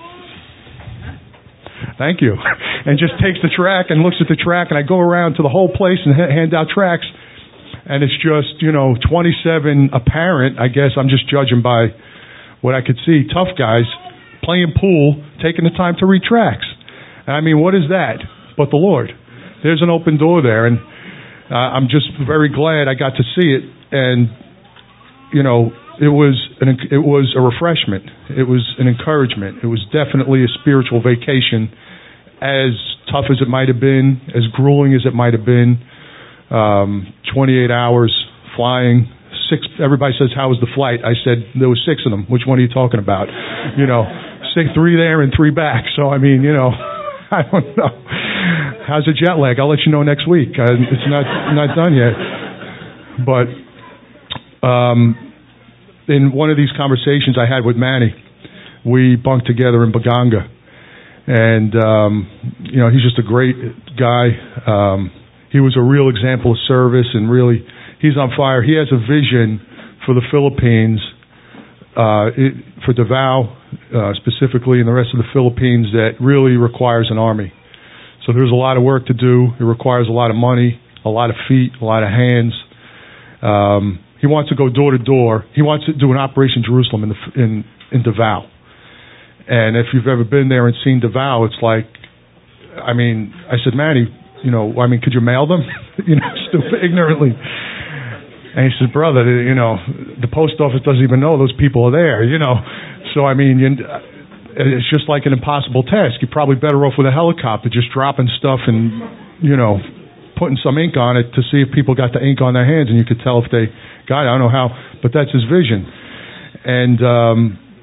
thank you. And just takes the track and looks at the track, and I go around to the whole place and hand out tracks. And it's just, you know, twenty-seven apparent, I guess I'm just judging by what I could see, tough guys playing pool, taking the time to read tracts. And I mean, what is that but the Lord? There's an open door there, and uh, I'm just very glad I got to see it. And, you know, it was an, it was a refreshment. It was an encouragement. It was definitely a spiritual vacation, as tough as it might have been, as grueling as it might have been. Um, twenty-eight hours flying. Six. Everybody says, "How was the flight?" I said, "There was six of them. Which one are you talking about?" You know, six, three there and three back. So I mean, you know, I don't know. How's the jet lag? I'll let you know next week. Uh, it's not not done yet. But um, in one of these conversations I had with Manny, we bunked together in Baganga, and um, you know, he's just a great guy. Um, He was a real example of service, and really, he's on fire. He has a vision for the Philippines, uh, it, for Davao uh, specifically, and the rest of the Philippines, that really requires an army. So there's a lot of work to do. It requires a lot of money, a lot of feet, a lot of hands. Um, he wants to go door to door. He wants to do an Operation Jerusalem in, the, in, in Davao. And if you've ever been there and seen Davao, it's like, I mean, I said, Manny, you know, I mean, could you mail them? you know, stupid, ignorantly. And he says, brother, you know, the post office doesn't even know those people are there, you know. So, I mean, you, it's just like an impossible task. You're probably better off with a helicopter, just dropping stuff and, you know, putting some ink on it to see if people got the ink on their hands, and you could tell if they got it. I don't know how, but that's his vision. And um,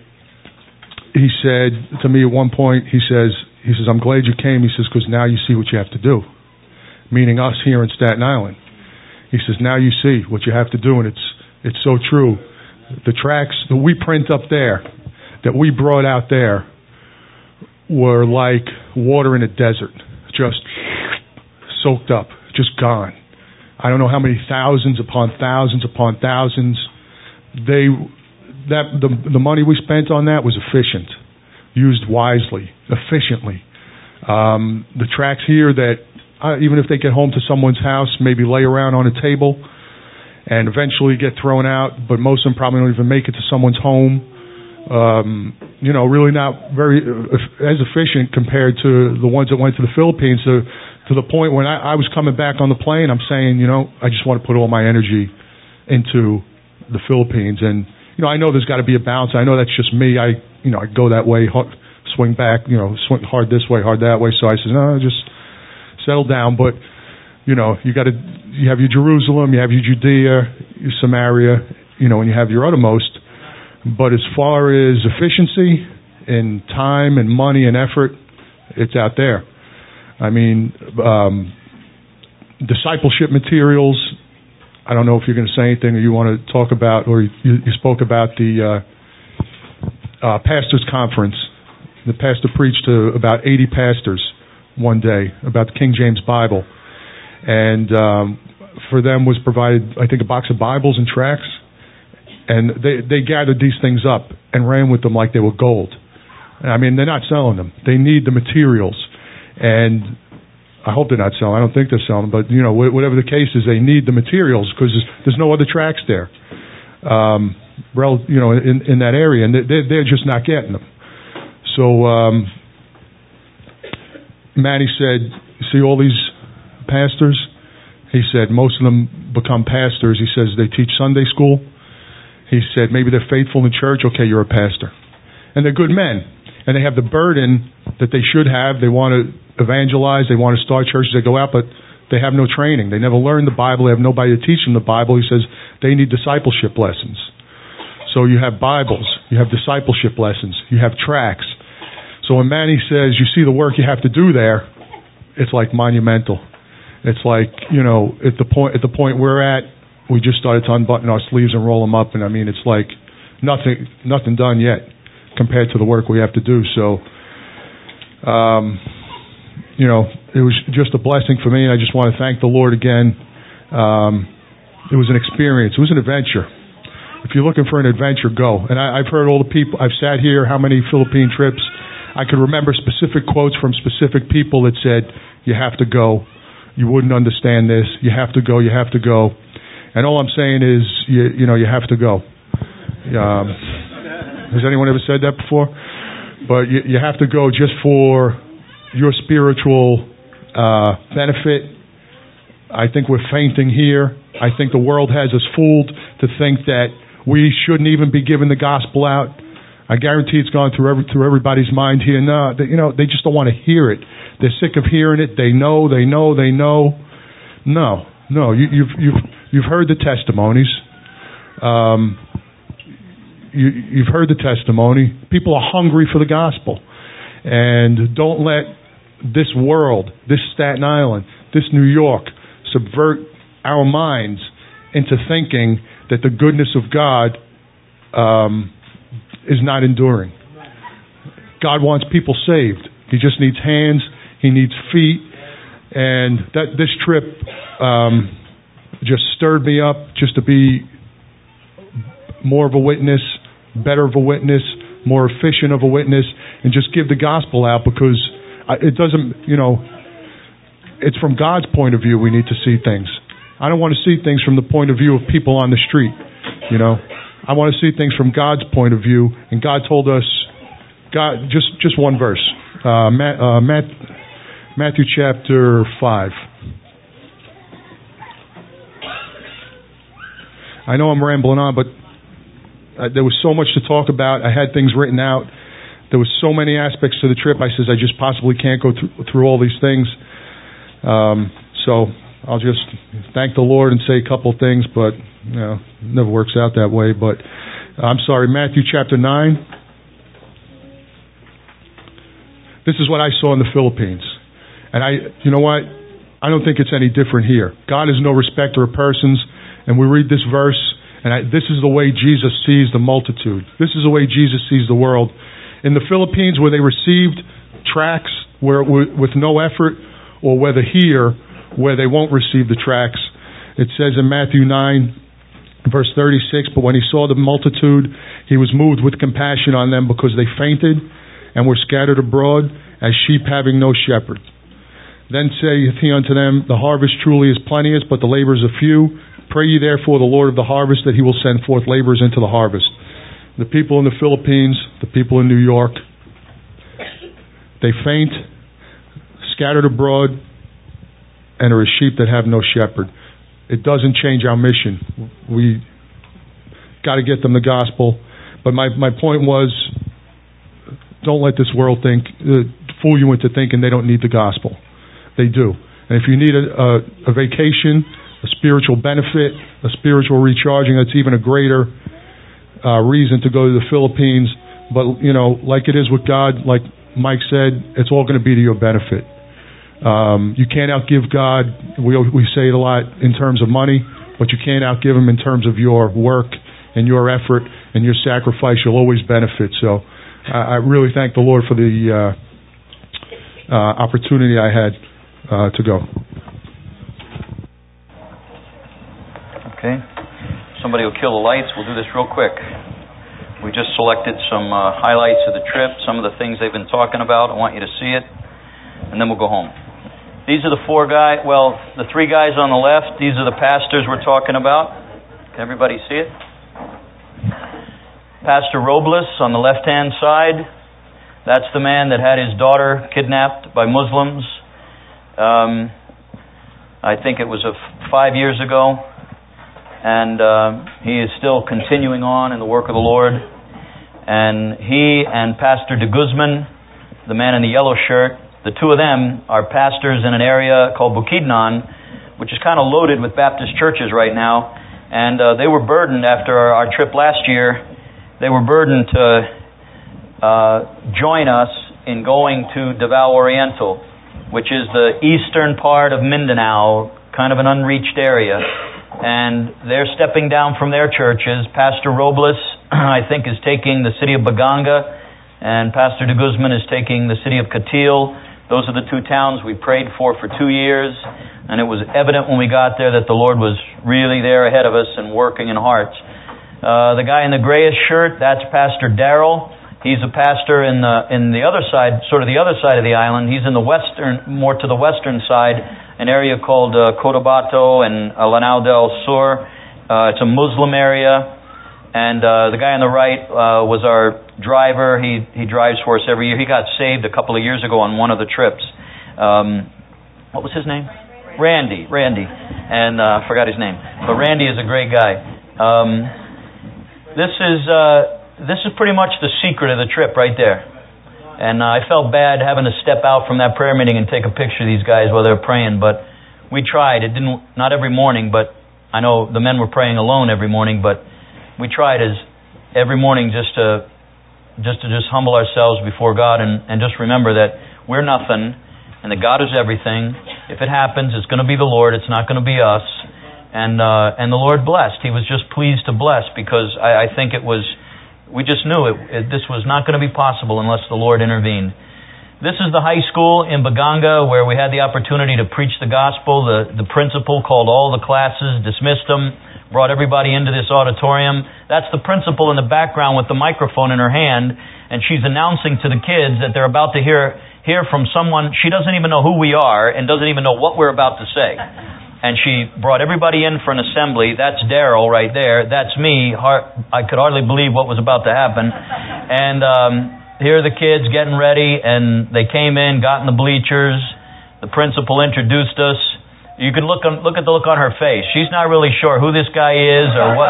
he said to me at one point, he says, he says, I'm glad you came. He says, because now you see what you have to do. Meaning us here in Staten Island. He says, now you see what you have to do, and it's it's so true. The tracks that we print up there, that we brought out there, were like water in a desert, just soaked up, just gone. I don't know how many thousands upon thousands upon thousands. They that the the money we spent on that was efficient, used wisely, efficiently. Um, the tracks here that, Uh, even if they get home to someone's house, maybe lay around on a table and eventually get thrown out, but most of them probably don't even make it to someone's home. Um, you know, really not very uh, as efficient compared to the ones that went to the Philippines, to, to the point when I, I was coming back on the plane, I'm saying, you know, I just want to put all my energy into the Philippines. And, you know, I know there's got to be a balance. I know that's just me. I, you know, I go that way, swing back, you know, swing hard this way, hard that way. So I said, no, just settle down. But, you know, you got to, you have your Jerusalem, you have your Judea, your Samaria, you know, and you have your uttermost. But as far as efficiency and time and money and effort, it's out there. I mean, um, discipleship materials, I don't know if you're going to say anything or you want to talk about, or you, you spoke about the uh, uh, pastors' conference. The pastor preached to about eighty pastors one day about the King James Bible. And um, for them was provided, I think, a box of Bibles and tracts. And they, they gathered these things up and ran with them like they were gold. I mean, they're not selling them. They need the materials. And I hope they're not selling. I don't think they're selling them. But, you know, whatever the case is, they need the materials because there's, there's no other tracts there, um, you know, in, in that area. And they're, they're just not getting them. So um, Manny said, see all these pastors? He said most of them become pastors. He says they teach Sunday school. He said maybe they're faithful in church. Okay, you're a pastor. And they're good men. And they have the burden that they should have. They want to evangelize. They want to start churches. They go out, but they have no training. They never learned the Bible. They have nobody to teach them the Bible. He says they need discipleship lessons. So you have Bibles. You have discipleship lessons. You have tracts. So when Manny says you see the work you have to do there, it's like monumental. It's like, you know, at the point at the point we're at, we just started to unbutton our sleeves and roll them up, and I mean, it's like nothing nothing done yet compared to the work we have to do. So, um, you know, it was just a blessing for me, and I just want to thank the Lord again. Um, it was an experience. It was an adventure. If you're looking for an adventure, go. And I, I've heard all the people. I've sat here, how many Philippine trips. I could remember specific quotes from specific people that said, you have to go. You wouldn't understand this. You have to go. You have to go. And all I'm saying is, you, you know, you have to go. Um, has anyone ever said that before? But you, you have to go just for your spiritual uh, benefit. I think we're fainting here. I think the world has us fooled to think that we shouldn't even be giving the gospel out. I guarantee it's gone through every, through everybody's mind here. No, they, you know, they just don't want to hear it. They're sick of hearing it. They know, they know, they know. No, no. You, you've you've you've heard the testimonies. Um, you, you've heard the testimony. People are hungry for the gospel, and don't let this world, this Staten Island, this New York, subvert our minds into thinking that the goodness of God um, is not enduring. God wants people saved. He just needs hands. He needs feet. And that this trip um, just stirred me up just to be more of a witness, better of a witness, more efficient of a witness, and just give the gospel out, because it doesn't, you know, it's from God's point of view we need to see things. I don't want to see things from the point of view of people on the street, you know. I want to see things from God's point of view, and God told us, God, just just one verse, uh, Matt, uh, Matt, Matthew chapter five. I know I'm rambling on, but uh, there was so much to talk about. I had things written out. There was so many aspects to the trip. I says I just possibly can't go through, through all these things. Um, so I'll just thank the Lord and say a couple of things, but you know, it never works out that way. But I'm sorry, Matthew chapter nine. This is what I saw in the Philippines. And I, you know what? I don't think it's any different here. God is no respecter of persons. And we read this verse, and I, this is the way Jesus sees the multitude. This is the way Jesus sees the world. In the Philippines, where they received tracts where with no effort, or whether here, where they won't receive the tracts, it says in Matthew nine, verse thirty-six, but when he saw the multitude, he was moved with compassion on them, because they fainted and were scattered abroad as sheep having no shepherd. Then saith he unto them, the harvest truly is plenteous, but the laborers are few. Pray ye therefore the Lord of the harvest, that he will send forth laborers into the harvest. The people in the Philippines, the people in New York, they faint, scattered abroad, and are as sheep that have no shepherd. it doesn't change our mission. We got to get them the gospel. But my, my point was, don't let this world think, uh, fool you into thinking they don't need the gospel. They do. And if you need a, a, a vacation, a spiritual benefit, a spiritual recharging, that's even a greater uh, reason to go to the Philippines. But, you know, like it is with God, like Mike said, it's all going to be to your benefit. Um, you can't outgive God. We, we say it a lot in terms of money, but you can't outgive Him in terms of your work and your effort and your sacrifice. You'll always benefit. So uh, I really thank the Lord for the uh, uh, opportunity I had uh, to go. Okay. Somebody will kill the lights. We'll do this real quick. We just selected some uh, highlights of the trip, some of the things they've been talking about. I want you to see it, and then we'll go home. These are the four guys, well, the three guys on the left. These are the pastors we're talking about. Can everybody see it? Pastor Robles on the left-hand side. That's the man that had his daughter kidnapped by Muslims. Um, I think it was a f- five years ago. And uh, he is still continuing on in the work of the Lord. And he and Pastor de Guzman, the man in the yellow shirt, the two of them are pastors in an area called Bukidnon, which is kind of loaded with Baptist churches right now. And uh, they were burdened after our, our trip last year. They were burdened to uh, join us in going to Davao Oriental, which is the eastern part of Mindanao, kind of an unreached area. And they're stepping down from their churches. Pastor Robles, I think, is taking the city of Baganga, and Pastor de Guzman is taking the city of Katil. Those are the two towns we prayed for for two years, and it was evident when we got there that the Lord was really there ahead of us and working in hearts. Uh, the guy in the grayish shirt, that's Pastor Darrell. He's a pastor in the in the other side, sort of the other side of the island. He's in the western, more to the western side, an area called uh, Cotabato and uh, Lanao del Sur. Uh, it's a Muslim area. And uh, the guy on the right uh, was our driver. He he drives for us every year. He got saved a couple of years ago on one of the trips. Um, what was his name? Randy. Randy. And uh, I forgot his name. But Randy is a great guy. Um, this is uh, this is pretty much the secret of the trip right there. And uh, I felt bad having to step out from that prayer meeting and take a picture of these guys while they were praying. But we tried. It didn't, not every morning, but I know the men were praying alone every morning, but we tried as every morning just to just to just humble ourselves before God and, and just remember that we're nothing and that God is everything. If it happens, it's going to be the Lord. It's not going to be us. And uh, and the Lord blessed. He was just pleased to bless because I, I think it was, we just knew it, it. This was not going to be possible unless the Lord intervened. This is the high school in Baganga where we had the opportunity to preach the gospel. The, the principal called all the classes, dismissed them, brought everybody into this auditorium. That's the principal in the background with the microphone in her hand, and she's announcing to the kids that they're about to hear hear from someone. She doesn't even know who we are and doesn't even know what we're about to say. And she brought everybody in for an assembly. That's Darrell right there. That's me. I could hardly believe what was about to happen. And um, here are the kids getting ready, and they came in, got in the bleachers. The principal introduced us. You can look on, look at the look on her face. She's not really sure who this guy is or what.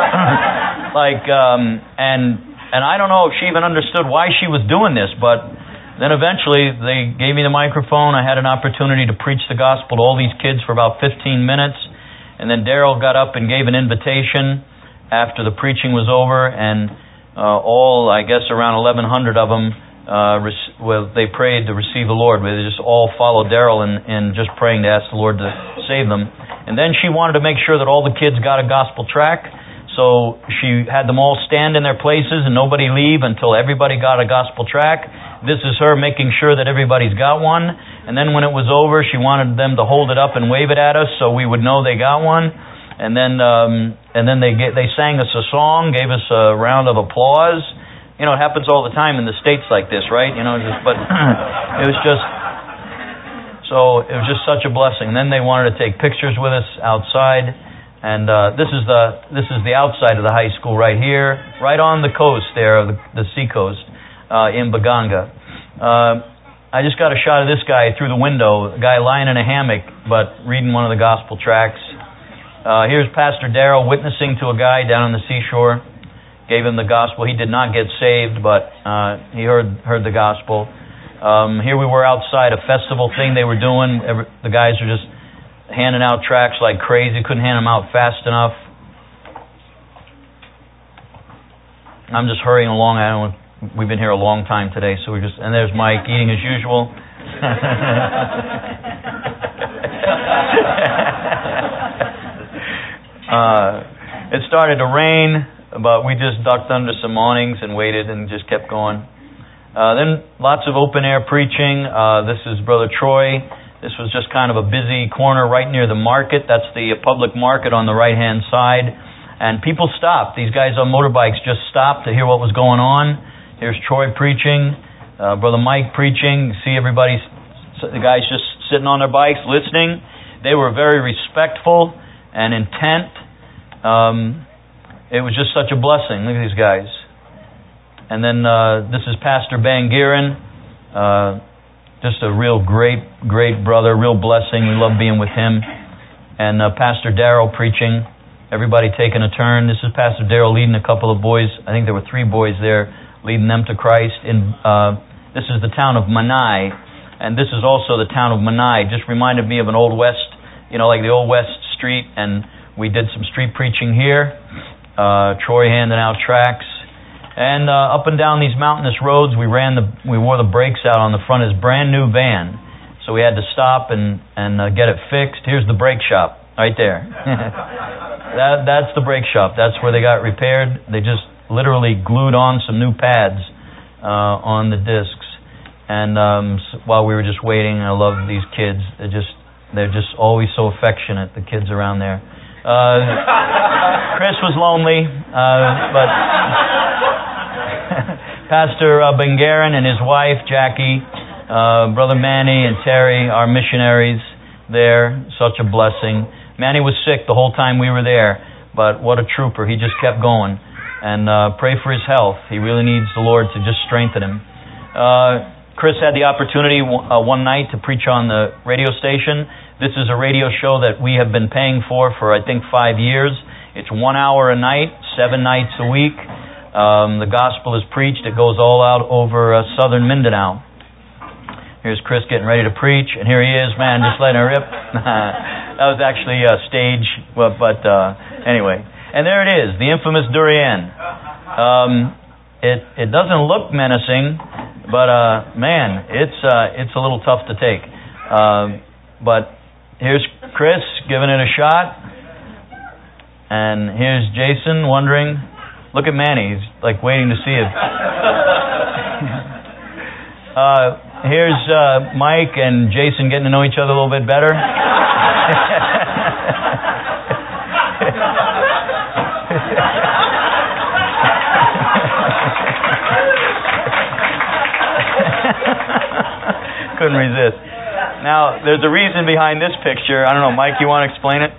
like, um, and and I don't know if she even understood why she was doing this. But then eventually they gave me the microphone. I had an opportunity to preach the gospel to all these kids for about fifteen minutes. And then Darrell got up and gave an invitation after the preaching was over. And uh, all, I guess, around eleven hundred of them, Uh, well, they prayed to receive the Lord. They just all followed Darrell in, in just praying to ask the Lord to save them. And then she wanted to make sure that all the kids got a gospel tract. So she had them all stand in their places and nobody leave until everybody got a gospel tract. This is her making sure that everybody's got one. And then when it was over, she wanted them to hold it up and wave it at us so we would know they got one. And then um, and then they get, they sang us a song, gave us a round of applause. You know, it happens all the time in the States like this, right? You know, just, but it was just, so it was just such a blessing. And then they wanted to take pictures with us outside. And uh, this is the this is the outside of the high school right here, right on the coast there, the, the sea coast uh, in Baganga. Uh, I just got a shot of this guy through the window, a guy lying in a hammock, but reading one of the gospel tracts. Uh, here's Pastor Darrell witnessing to a guy down on the seashore. Gave him the gospel. He did not get saved, but uh, he heard heard the gospel. Um, here we were outside a festival thing they were doing. Every, the guys were just handing out tracts like crazy. Couldn't hand them out fast enough. I'm just hurrying along. I don't. We've been here a long time today, so we're just. And there's Mike eating as usual. uh, it started to rain, but we just ducked under some awnings and waited and just kept going. Uh, then lots of open air preaching. Uh, this is Brother Troy. This was just kind of a busy corner right near the market. That's the public market on the right hand side. And people stopped. These guys on motorbikes just stopped to hear what was going on. Here's Troy preaching, uh, Brother Mike preaching. You see everybody, the guys just sitting on their bikes listening. They were very respectful and intent. Um, it was just such a blessing. Look at these guys. And then uh, this is Pastor Bangiran. Uh, just a real great, great brother, real blessing. We love being with him. And uh, Pastor Darrell preaching. Everybody taking a turn. This is Pastor Darrell leading a couple of boys. I think there were three boys there, leading them to Christ. In uh, this is the town of Manai, and this is also the town of Manai. Just reminded me of an old West, you know, like the old West Street. And we did some street preaching here. Uh, Troy handing out tracts, and uh, up and down these mountainous roads, we ran the we wore the brakes out on the front of this brand new van, so we had to stop and and uh, get it fixed. Here's the brake shop right there. That, that's the brake shop. That's where they got repaired. They just literally glued on some new pads uh, on the discs. And um, so while we were just waiting, I love these kids. They're just they're just always so affectionate, the kids around there. Uh, Chris was lonely, uh, but Pastor uh, Bangaran and his wife, Jackie, uh, Brother Manny and Terry, our missionaries there, such a blessing. Manny was sick the whole time we were there, but what a trooper. He just kept going. And uh, pray for his health. He really needs the Lord to just strengthen him. Uh, Chris had the opportunity uh, one night to preach on the radio station. This is a radio show that we have been paying for for, I think, five years. It's one hour a night, seven nights a week. Um, the gospel is preached. It goes all out over uh, southern Mindanao. Here's Chris getting ready to preach, and here he is, man, just letting it rip. That was actually a stage, well, but uh, anyway. And there it is, the infamous Durian. Um, it it doesn't look menacing, but uh, man, it's uh, it's a little tough to take. Uh, but here's Chris giving it a shot, and here's Jason wondering. Look at Manny, he's like waiting to see it. uh, Here's uh, Mike and Jason getting to know each other a little bit better. Couldn't resist. Now, there's a reason behind this picture. I don't know, Mike, you want to explain it?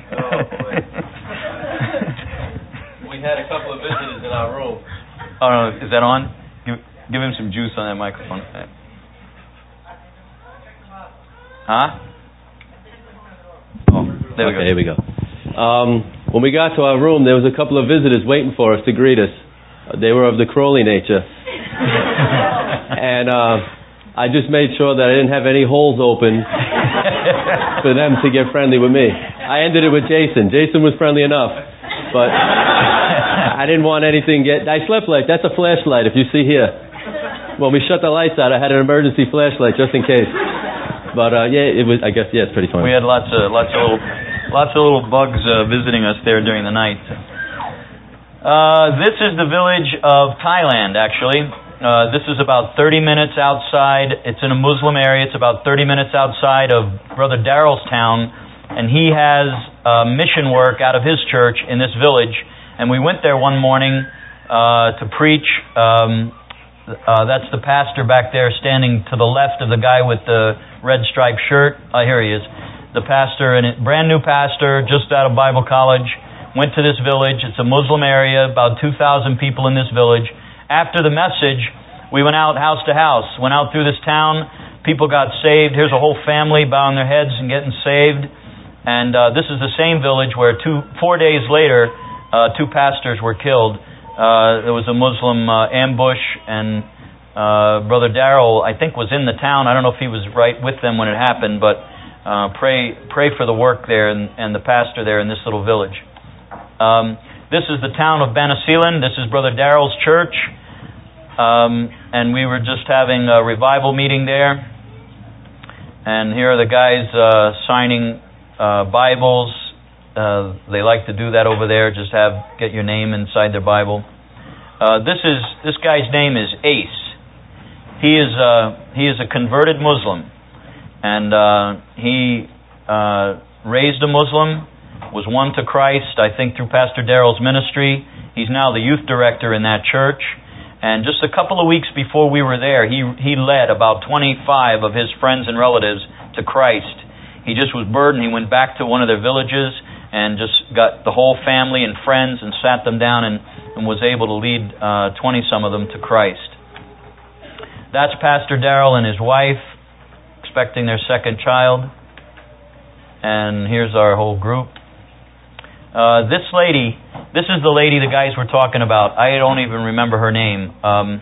We had a couple of visitors in our room. Oh, no, is that on? Give, give him some juice on that microphone. Huh? Oh, there we okay, go. Here we go. Um, when we got to our room, there was a couple of visitors waiting for us to greet us. Uh, they were of the Crowley nature. And uh, I just made sure that I didn't have any holes open for them to get friendly with me. I ended it with Jason. Jason was friendly enough. But I didn't want anything get... I slept like, that's a flashlight if you see here. When we shut the lights out, I had an emergency flashlight just in case. But uh, yeah, it was. I guess yeah, it's pretty fun. We had lots of lots of little lots of little bugs uh, visiting us there during the night. Uh, this is the village of Thailand. Actually, uh, this is about thirty minutes outside. It's in a Muslim area. It's about thirty minutes outside of Brother Darrell's town, and he has uh, mission work out of his church in this village. And we went there one morning uh, to preach. Um, Uh, that's the pastor back there standing to the left of the guy with the red striped shirt. Uh, here he is. The pastor, and a brand new pastor, just out of Bible college, went to this village. It's a Muslim area, about two thousand people in this village. After the message, we went out house to house, went out through this town. People got saved. Here's a whole family bowing their heads and getting saved. And uh, this is the same village where two, four days later, uh, two pastors were killed. Uh, there was a Muslim uh, ambush, and uh, Brother Darrell, I think, was in the town. I don't know if he was right with them when it happened, but uh, pray pray for the work there and, and the pastor there in this little village. Um, this is the town of Banisilan. This is Brother Darrell's church. Um, and we were just having a revival meeting there. And here are the guys uh, signing uh, Bibles. Uh, they like to do that over there. Just have get your name inside their Bible. Uh, this is this guy's name is Ace. He is uh, he is a converted Muslim, and uh, he uh, raised a Muslim, was won to Christ, I think, through Pastor Darrell's ministry. He's now the youth director in that church. And just a couple of weeks before we were there, he he led about twenty-five of his friends and relatives to Christ. He just was burdened. He went back to one of their villages and just got the whole family and friends and sat them down and, and was able to lead uh, twenty-some of them to Christ. That's Pastor Darrell and his wife, expecting their second child. And here's our whole group. Uh, this lady, this is the lady the guys were talking about. I don't even remember her name. Um,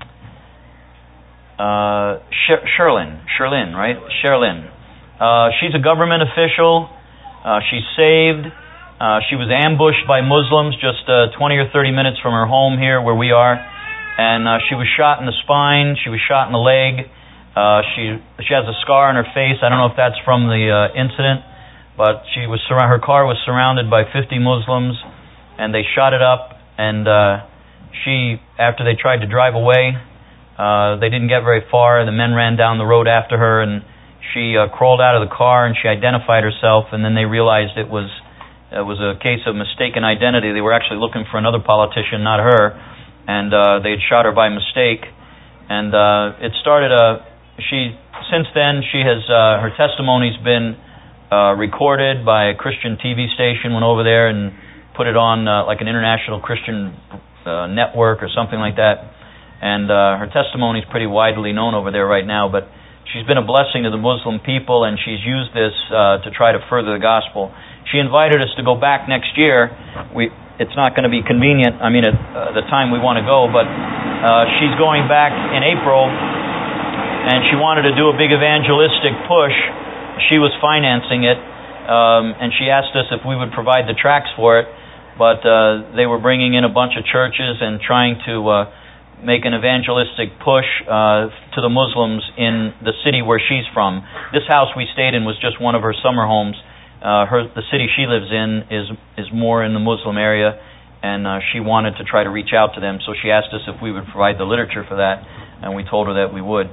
uh, Sherlyn, Sherlyn, right? Sherlyn. Uh, she's a government official. Uh, she's saved. Uh, she was ambushed by Muslims just uh, twenty or thirty minutes from her home here where we are. And uh, she was shot in the spine. She was shot in the leg. Uh, she she has a scar on her face. I don't know if that's from the uh, incident. But she was surra- her car was surrounded by fifty Muslims, and they shot it up. And uh, she, after they tried to drive away, uh, they didn't get very far. The men ran down the road after her, and she uh, crawled out of the car and she identified herself. And then they realized it was it was a case of mistaken identity. They were actually looking for another politician, not her, and uh, they had shot her by mistake. And uh, it started a she. Since then, she has uh, her testimony's been Uh, recorded by a Christian T V station, went over there and put it on uh, like an international Christian uh, network or something like that. And uh, her testimony is pretty widely known over there right now, but she's been a blessing to the Muslim people, and she's used this uh, to try to further the gospel. She invited us to go back next year. We, it's not going to be convenient, I mean, at uh, the time we want to go, but uh, she's going back in April, and she wanted to do a big evangelistic push. She was financing it, um, and she asked us if we would provide the tracts for it, but uh, they were bringing in a bunch of churches and trying to uh, make an evangelistic push uh, to the Muslims in the city where she's from. This house we stayed in was just one of her summer homes. Uh, her the city she lives in is is more in the Muslim area, and uh, she wanted to try to reach out to them, so she asked us if we would provide the literature for that, and we told her that we would.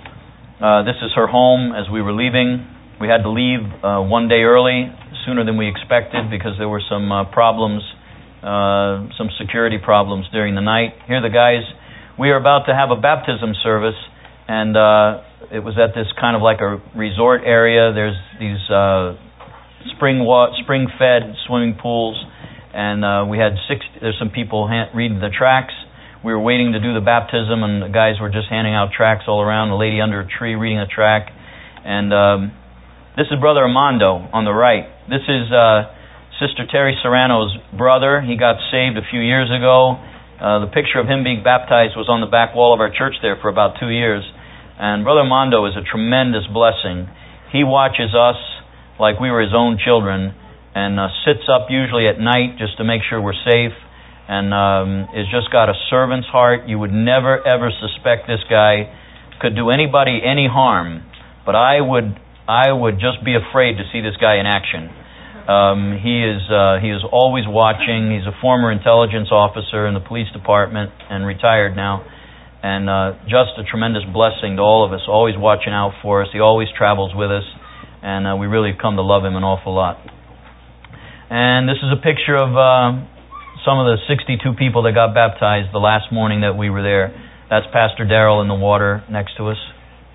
Uh, this is her home as we were leaving. We had to leave uh, one day early, sooner than we expected, because there were some uh, problems, uh, some security problems during the night. Here are the guys. We are about to have a baptism service, and uh, it was at this kind of like a resort area. There's these uh, spring wa- spring-fed swimming pools, and uh, we had six. There's some people ha- reading the tracts. We were waiting to do the baptism, and the guys were just handing out tracts all around. A lady under a tree reading a tract, and um, this is Brother Armando on the right. This is uh, Sister Terry Serrano's brother. He got saved a few years ago. Uh, the picture of him being baptized was on the back wall of our church there for about two years. And Brother Armando is a tremendous blessing. He watches us like we were his own children, and uh, sits up usually at night just to make sure we're safe, and um, has just got a servant's heart. You would never, ever suspect this guy could do anybody any harm, but I would... I would just be afraid to see this guy in action. Um, he is uh, he is always watching. He's a former intelligence officer in the police department and retired now. And uh, just a tremendous blessing to all of us, always watching out for us. He always travels with us, and uh, we really have come to love him an awful lot. And this is a picture of uh, some of the sixty-two people that got baptized the last morning that we were there. That's Pastor Darrell in the water next to us.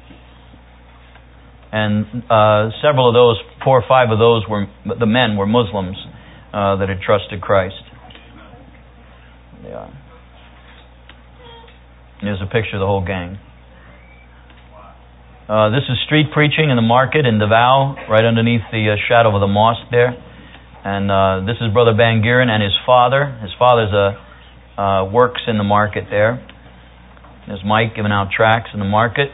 And uh, several of those, four or five of those were, the men were Muslims uh, that had trusted Christ. Yeah. There's a picture of the whole gang. Uh, this is street preaching in the market in Davao, right underneath the uh, shadow of the mosque there. And uh, this is Brother Bangiran and his father. His father's a, uh, works in the market there. There's Mike giving out tracts in the market.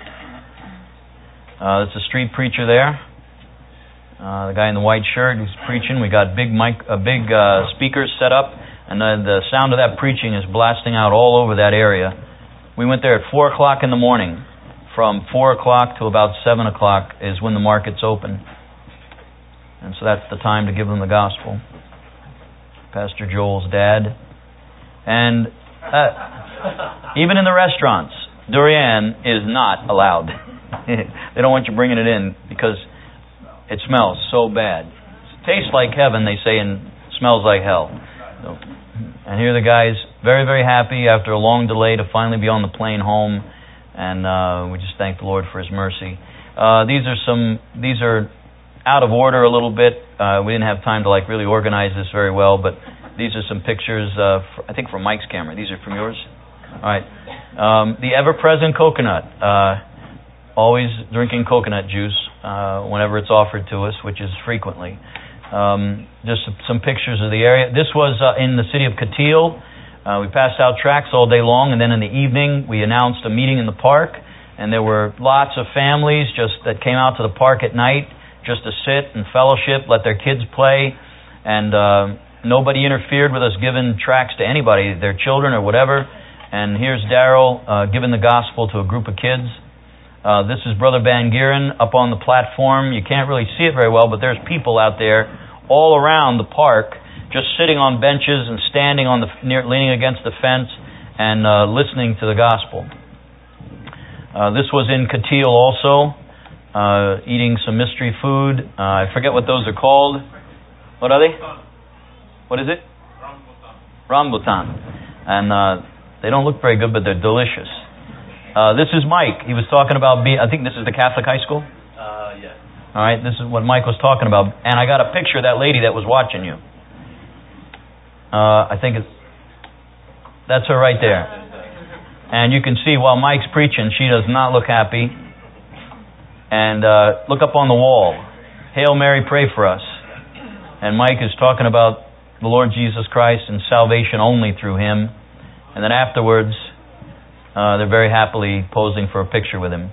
Uh, that's a street preacher there. Uh, the guy in the white shirt who's preaching. We got big mic, uh, big uh, speakers set up, and uh, the sound of that preaching is blasting out all over that area. We went there at four o'clock in the morning. From four o'clock to about seven o'clock is when the market's open. And so that's the time to give them the gospel. Pastor Joel's dad. And uh, even in the restaurants, durian is not allowed. They don't want you bringing it in because it smells so bad. It tastes like heaven, they say, and smells like hell. So, and here the guy's very, very happy after a long delay to finally be on the plane home. And uh, we just thank the Lord for His mercy. Uh, these are some. These are out of order a little bit. Uh, we didn't have time to like really organize this very well, but these are some pictures. Uh, for, I think from Mike's camera. These are from yours. All right. Um, the ever-present coconut. Uh, always drinking coconut juice uh, whenever it's offered to us, which is frequently. Um, just some pictures of the area. This was uh, in the city of Katil. Uh, we passed out tracts all day long, and then in the evening we announced a meeting in the park, and there were lots of families just that came out to the park at night just to sit and fellowship, let their kids play, and uh, nobody interfered with us giving tracts to anybody, their children or whatever. And here's Daryl uh, giving the gospel to a group of kids. Uh, this is Brother Bangiran up on the platform. You can't really see it very well, but there's people out there all around the park just sitting on benches and standing on the near, leaning against the fence and uh, listening to the gospel. Uh, this was in Katil also, uh, eating some mystery food. Uh, I forget what those are called. What are they? What is it? Rambutan. And uh, they don't look very good, but they're delicious. Uh, this is Mike. He was talking about being, I think this is the Catholic high school? Uh, yeah. All right, this is what Mike was talking about. And I got a picture of that lady that was watching you. Uh, I think it's, that's her right there. And you can see while Mike's preaching, she does not look happy. And uh, look up on the wall. Hail Mary, pray for us. And Mike is talking about the Lord Jesus Christ and salvation only through Him. And then afterwards, uh, they're very happily posing for a picture with Him.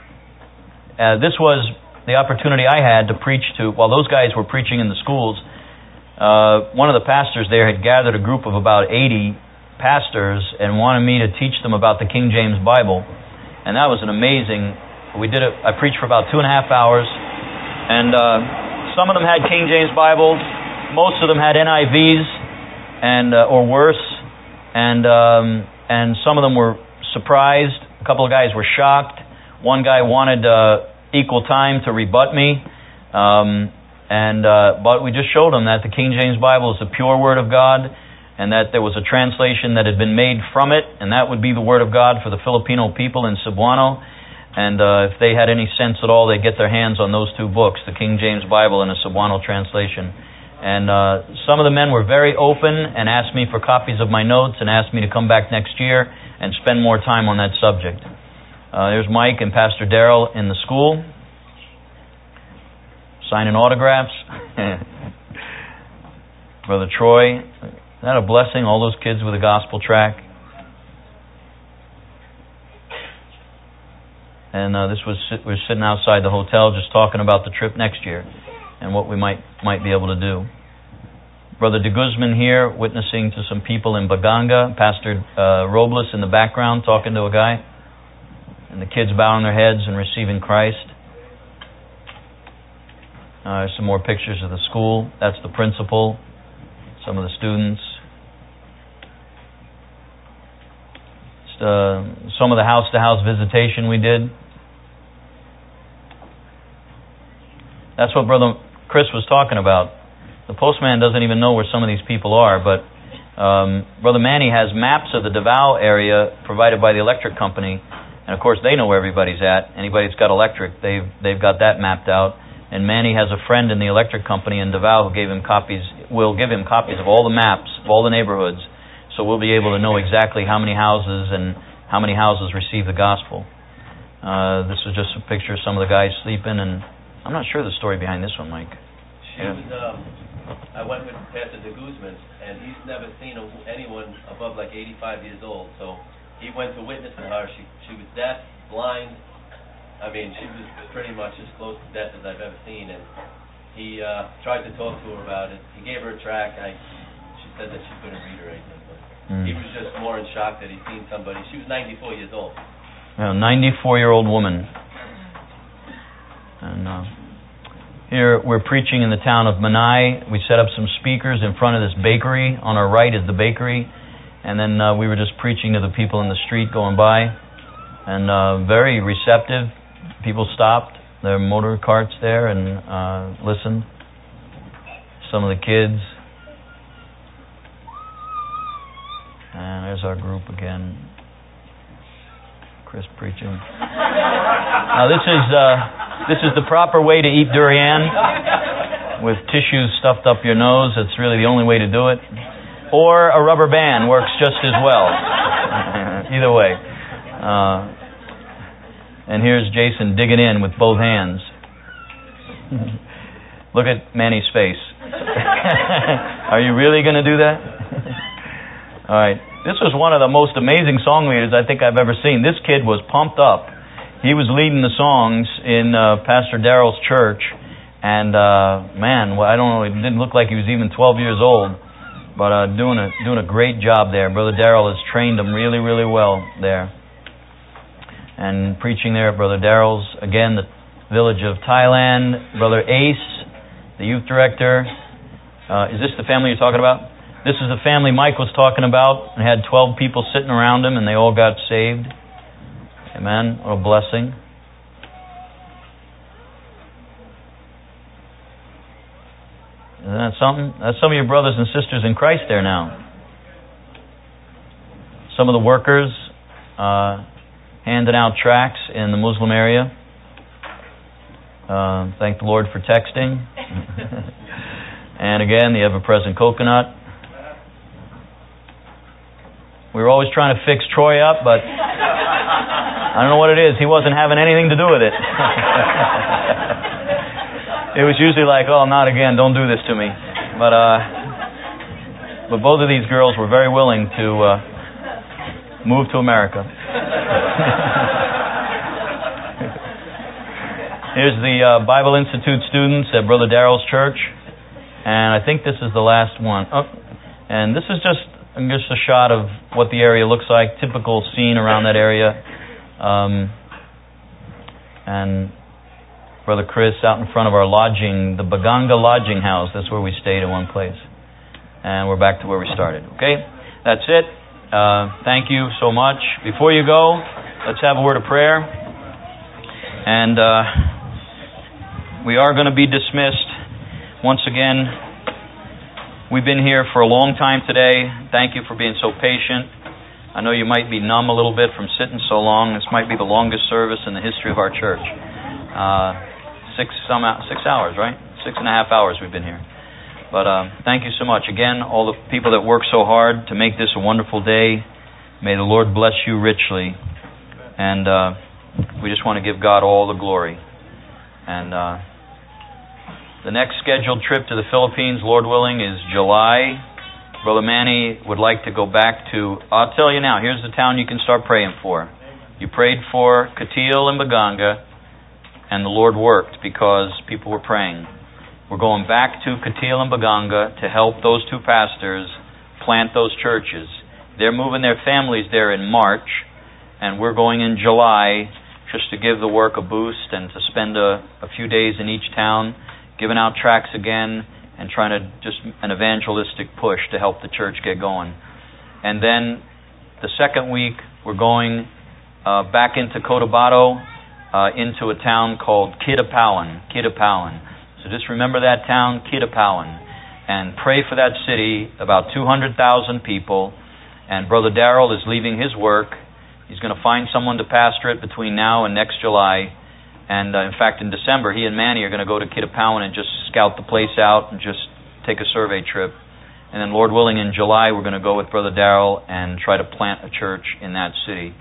Uh, this was the opportunity I had to preach to, while those guys were preaching in the schools. Uh, one of the pastors there had gathered a group of about eighty pastors and wanted me to teach them about the King James Bible. And that was an amazing, we did it, I preached for about two and a half hours. And uh, some of them had King James Bibles, most of them had N I Vs and uh, or worse. And, um, and some of them were surprised. A couple of guys were shocked. One guy wanted uh, equal time to rebut me. Um, And uh, but we just showed them that the King James Bible is the pure Word of God, and that there was a translation that had been made from it, and that would be the Word of God for the Filipino people in Cebuano. And uh, if they had any sense at all, they'd get their hands on those two books, the King James Bible and a Cebuano translation. And uh, some of the men were very open and asked me for copies of my notes and asked me to come back next year and spend more time on that subject. Uh, there's Mike and Pastor Darrell in the school, signing autographs. Brother Troy, isn't that a blessing? All those kids with a gospel tract. And uh, this was we were sitting outside the hotel just talking about the trip next year and what we might might be able to do. Brother De Guzman here witnessing to some people in Baganga. Pastor uh, Robles in the background talking to a guy. And the kids bowing their heads and receiving Christ. Uh, some more pictures of the school. That's the principal, some of the students. Just, uh, some of the house-to-house visitation we did. That's what Brother Chris was talking about. The postman doesn't even know where some of these people are, but um, Brother Manny has maps of the Davao area provided by the electric company, and of course they know where everybody's at. Anybody that's got electric, they've they've got that mapped out. And Manny has a friend in the electric company in Davao who gave him copies, will give him copies of all the maps of all the neighborhoods, so we'll be able to know exactly how many houses and how many houses receive the gospel. Uh, this is just a picture of some of the guys sleeping, and I'm not sure the story behind this one, Mike. She yeah. was, um, I went with Pastor de Guzman, and he's never seen a, anyone above like eighty-five years old, so he went to witness to her. She, she was deaf, blind. I mean, she was pretty much as close to death as I've ever seen, and he uh, tried to talk to her about it. He gave her a track. I, she said that she couldn't read or anything, but mm. he was just more in shock that he'd seen somebody. She was ninety-four years old. A ninety-four-year-old woman. And uh, here we're preaching in the town of Menai. We set up some speakers in front of this bakery. On our right is the bakery. And then uh, we were just preaching to the people in the street going by. And uh, very receptive. People stopped their motor carts there and uh, listened. Some of the kids. And there's our group again. Chris preaching. Now this is uh, this is the proper way to eat durian, with tissues stuffed up your nose. That's really the only way to do it. Or a rubber band works just as well. Either way. Uh, and here's Jason digging in with both hands. Look at Manny's face. Are you really going to do that? All right. This was one of the most amazing song leaders I think I've ever seen. This kid was pumped up. He was leading the songs in uh, Pastor Darrell's church. And, uh, man, well, I don't know, it didn't look like he was even twelve years old. But uh, doing a doing a great job there. Brother Darrell has trained him really, really well there. And preaching there at Brother Darrell's. Again, the village of Thailand. Brother Ace, the youth director. Uh, is this the family you're talking about? This is the family Mike was talking about. It had twelve people sitting around him, and they all got saved. Amen. What a blessing. Isn't that something? That's some of your brothers and sisters in Christ there now. Some of the workers uh, handing out tracts in the Muslim area. Uh, thank the Lord for texting. And again, the ever-present coconut. We were always trying to fix Troy up, but I don't know what it is. He wasn't having anything to do with it. It was usually like, oh, not again, don't do this to me. But uh, but both of these girls were very willing to uh, move to America. Here's the uh, Bible Institute students at Brother Darrell's church. And I think this is the last one. Oh, and this is just, just a shot of what the area looks like, typical scene around that area. Um, and Brother Chris out in front of our lodging, the Baganga Lodging House. That's where we stayed in one place. And we're back to where we started. Okay? That's it. Uh, thank you so much. Before you go, let's have a word of prayer. And uh, we are going to be dismissed. Once again, we've been here for a long time today. Thank you for being so patient. I know you might be numb a little bit from sitting so long. This might be the longest service in the history of our church. Uh, six some six hours, right? Six and a half hours we've been here. But uh, thank you so much. Again, all the people that work so hard to make this a wonderful day, may the Lord bless you richly. And uh, we just want to give God all the glory. And uh, the next scheduled trip to the Philippines, Lord willing, is July. Brother Manny would like to go back to, I'll tell you now, here's the town you can start praying for. You prayed for Katil and Baganga, and the Lord worked because people were praying. We're going back to Katil and Baganga to help those two pastors plant those churches. They're moving their families there in March, and we're going in July just to give the work a boost and to spend a, a few days in each town, giving out tracts again, and trying to just an evangelistic push to help the church get going. And then the second week, we're going uh, back into Cotabato, uh, into a town called Kidapawan. Kidapawan. So just remember that town, Kidapawan, and pray for that city, about two hundred thousand people. And Brother Darrell is leaving his work. He's going to find someone to pastor it between now and next July. And uh, in fact, in December, he and Manny are going to go to Kidapawan and just scout the place out and just take a survey trip. And then, Lord willing, in July, we're going to go with Brother Darrell and try to plant a church in that city.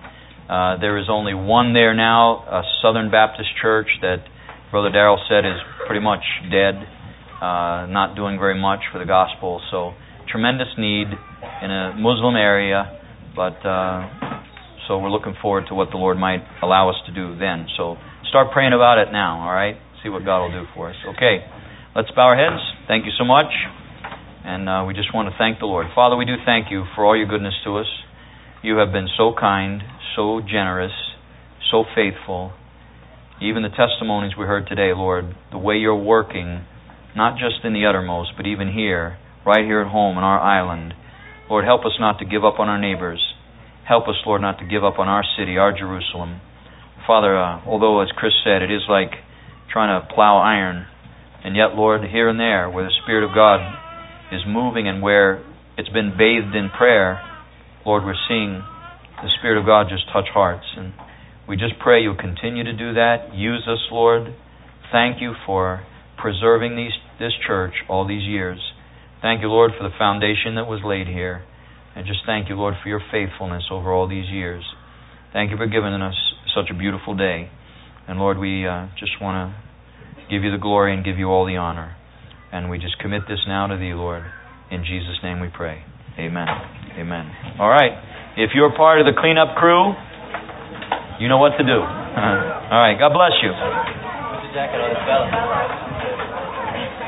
Uh, there is only one there now, a Southern Baptist church that Brother Darrell said is pretty much dead, uh, not doing very much for the gospel. So tremendous need in a Muslim area, but uh, so we're looking forward to what the Lord might allow us to do then. So start praying about it now, all right? See what God will do for us. Okay, let's bow our heads. Thank you so much. And uh, we just want to thank the Lord. Father, we do thank you for all your goodness to us. You have been so kind, so generous, so faithful. Even the testimonies we heard today, Lord, the way you're working, not just in the uttermost, but even here, right here at home on our island. Lord, help us not to give up on our neighbors. Help us, Lord, not to give up on our city, our Jerusalem. Father, uh, although, as Chris said, it is like trying to plow iron, and yet, Lord, here and there, where the Spirit of God is moving and where it's been bathed in prayer, Lord, we're seeing the Spirit of God just touch hearts. And we just pray you'll continue to do that. Use us, Lord. Thank you for preserving these, this church all these years. Thank you, Lord, for the foundation that was laid here. And just thank you, Lord, for your faithfulness over all these years. Thank you for giving us such a beautiful day. And Lord, we uh, just want to give you the glory and give you all the honor. And we just commit this now to thee, Lord. In Jesus' name we pray. Amen. Amen. All right. If you're part of the cleanup crew, you know what to do. All right. God bless you.